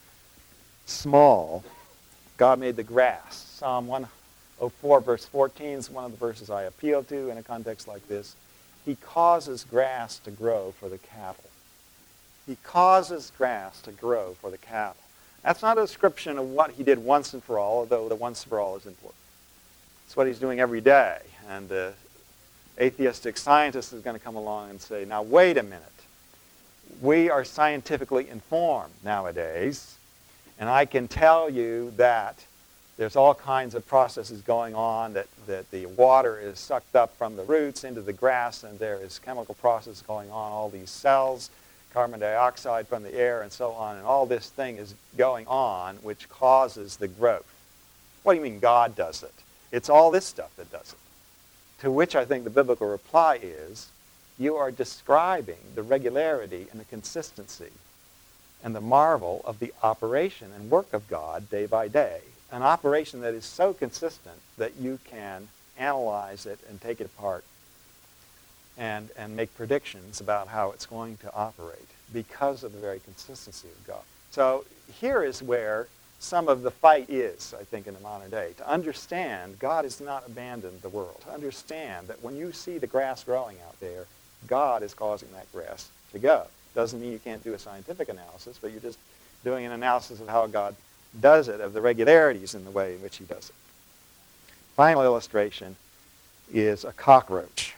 small. God made the grass. Psalm 104 verse 14 is one of the verses I appeal to in a context like this. He causes grass to grow for the cattle. He causes grass to grow for the cattle. That's not a description of what he did once and for all, although the once for all is important. It's what he's doing every day. And the atheistic scientist is going to come along and say, now wait a minute. We are scientifically informed nowadays, and I can tell you that there's all kinds of processes going on, that the water is sucked up from the roots into the grass, and there is chemical process going on, all these cells, carbon dioxide from the air, and so on, and all this thing is going on which causes the growth. What do you mean God does it? It's all this stuff that does it. To which I think the biblical reply is, you are describing the regularity and the consistency and the marvel of the operation and work of God day by day. An operation that is so consistent that you can analyze it and take it apart and make predictions about how it's going to operate because of the very consistency of God. So here is where some of the fight is, I think, in the modern day. To understand God has not abandoned the world. To understand that when you see the grass growing out there, God is causing that grass to go. Doesn't mean you can't do a scientific analysis, but you're just doing an analysis of how God does it, of the regularities in the way in which he does it. Final illustration is a cockroach.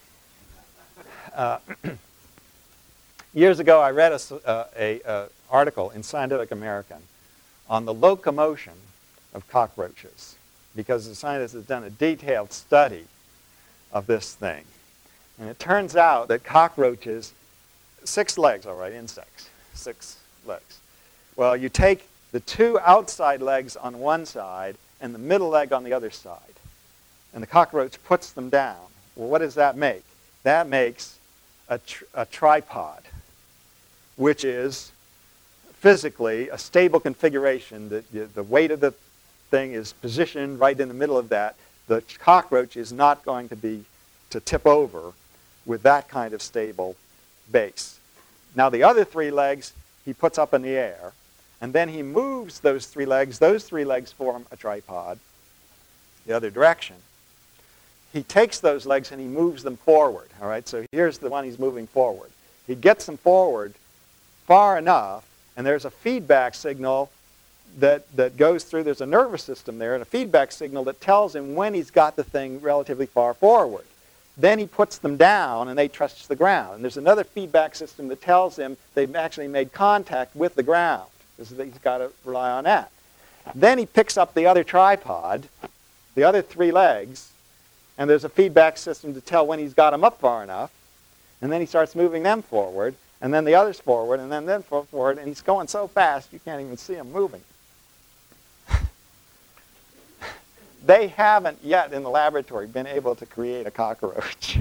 Years ago, I read an article in Scientific American on the locomotion of cockroaches. because the scientist has done a detailed study of this thing. And it turns out that cockroaches, 6 legs, all right, insects, 6 legs. Well, you take the 2 outside legs on one side and the middle leg on the other side, and the cockroach puts them down. Well, what does that make? That makes a tripod, which is physically a stable configuration. The weight of the thing is positioned right in the middle of that. The cockroach is not going to tip over with that kind of stable base. Now the other 3 legs he puts up in the air, and then he moves those 3 legs. Those 3 legs form a tripod the other direction. He takes those legs and he moves them forward. All right, so here's the one he's moving forward. He gets them forward far enough, and there's a feedback signal that goes through. There's a nervous system there and a feedback signal that tells him when he's got the thing relatively far forward. Then he puts them down and they touch the ground. And there's another feedback system that tells him they've actually made contact with the ground. He's got to rely on that. Then he picks up the other tripod, the other 3 legs, and there's a feedback system to tell when he's got them up far enough. And then he starts moving them forward, and then the others forward, and then forward, and he's going so fast you can't even see him moving. They haven't yet in the laboratory been able to create a cockroach.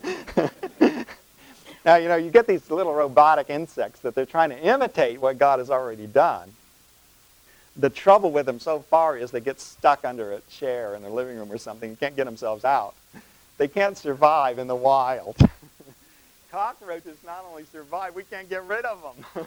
Now, you get these little robotic insects that they're trying to imitate what God has already done. The trouble with them so far is they get stuck under a chair in their living room or something. Can't get themselves out. They can't survive in the wild. Cockroaches not only survive, we can't get rid of them.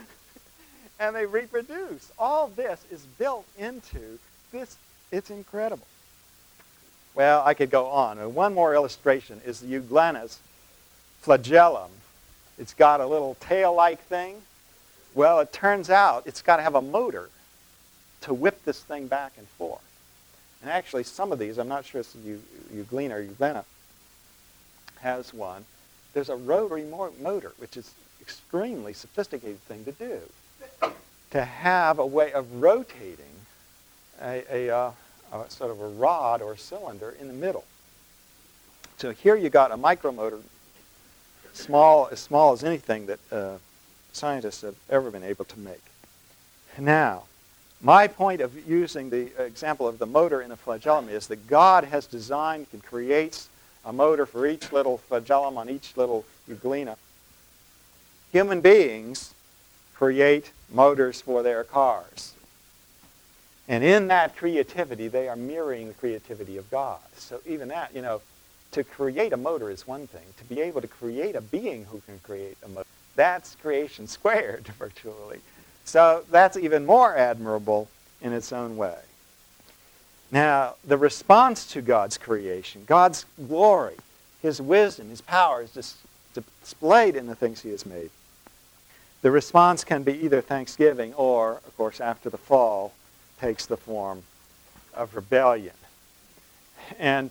And they reproduce. All this is built into this. It's incredible. Well, I could go on. And one more illustration is the Euglena's flagellum. It's got a little tail-like thing. Well, it turns out it's got to have a motor to whip this thing back and forth. And actually, some of these, I'm not sure if Euglena or Euglena has one. There's a rotary motor, which is an extremely sophisticated thing to do. To have a way of rotating a sort of a rod or cylinder in the middle. So here you got a micromotor, as small as anything that scientists have ever been able to make. Now, my point of using the example of the motor in a flagellum is that God has designed and creates a motor for each little flagellum on each little euglena. Human beings create motors for their cars. And in that creativity, they are mirroring the creativity of God. So even that, to create a motor is one thing. To be able to create a being who can create a motor, that's creation squared, virtually. So that's even more admirable in its own way. Now, the response to God's creation, God's glory, His wisdom, His power is displayed in the things He has made. The response can be either thanksgiving or, of course, after the fall, takes the form of rebellion. And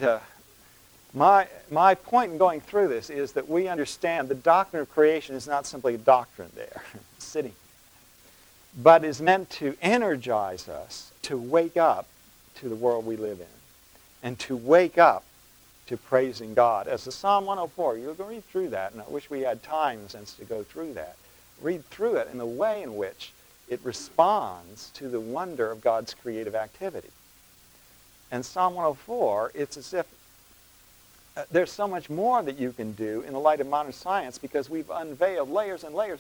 my point in going through this is that we understand the doctrine of creation is not simply a doctrine there, sitting, but is meant to energize us to wake up to the world we live in and to wake up to praising God. As the Psalm 104, you're going to read through that, and I wish we had time since to go through that. Read through it in the way in which it responds to the wonder of God's creative activity. And Psalm 104, it's as if there's so much more that you can do in the light of modern science because we've unveiled layers and layers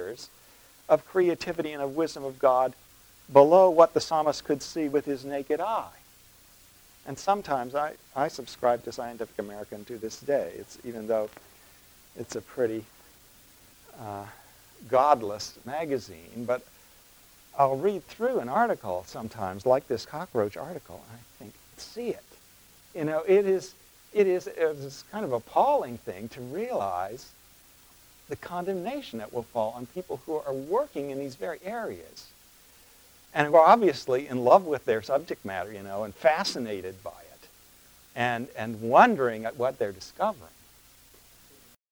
of creativity and of wisdom of God below what the psalmist could see with his naked eye. And sometimes I subscribe to Scientific American to this day, even though it's a pretty godless magazine, but I'll read through an article sometimes, like this cockroach article, and I think, see it. It is this kind of appalling thing to realize the condemnation that will fall on people who are working in these very areas and who are obviously in love with their subject matter, and fascinated by it and wondering at what they're discovering.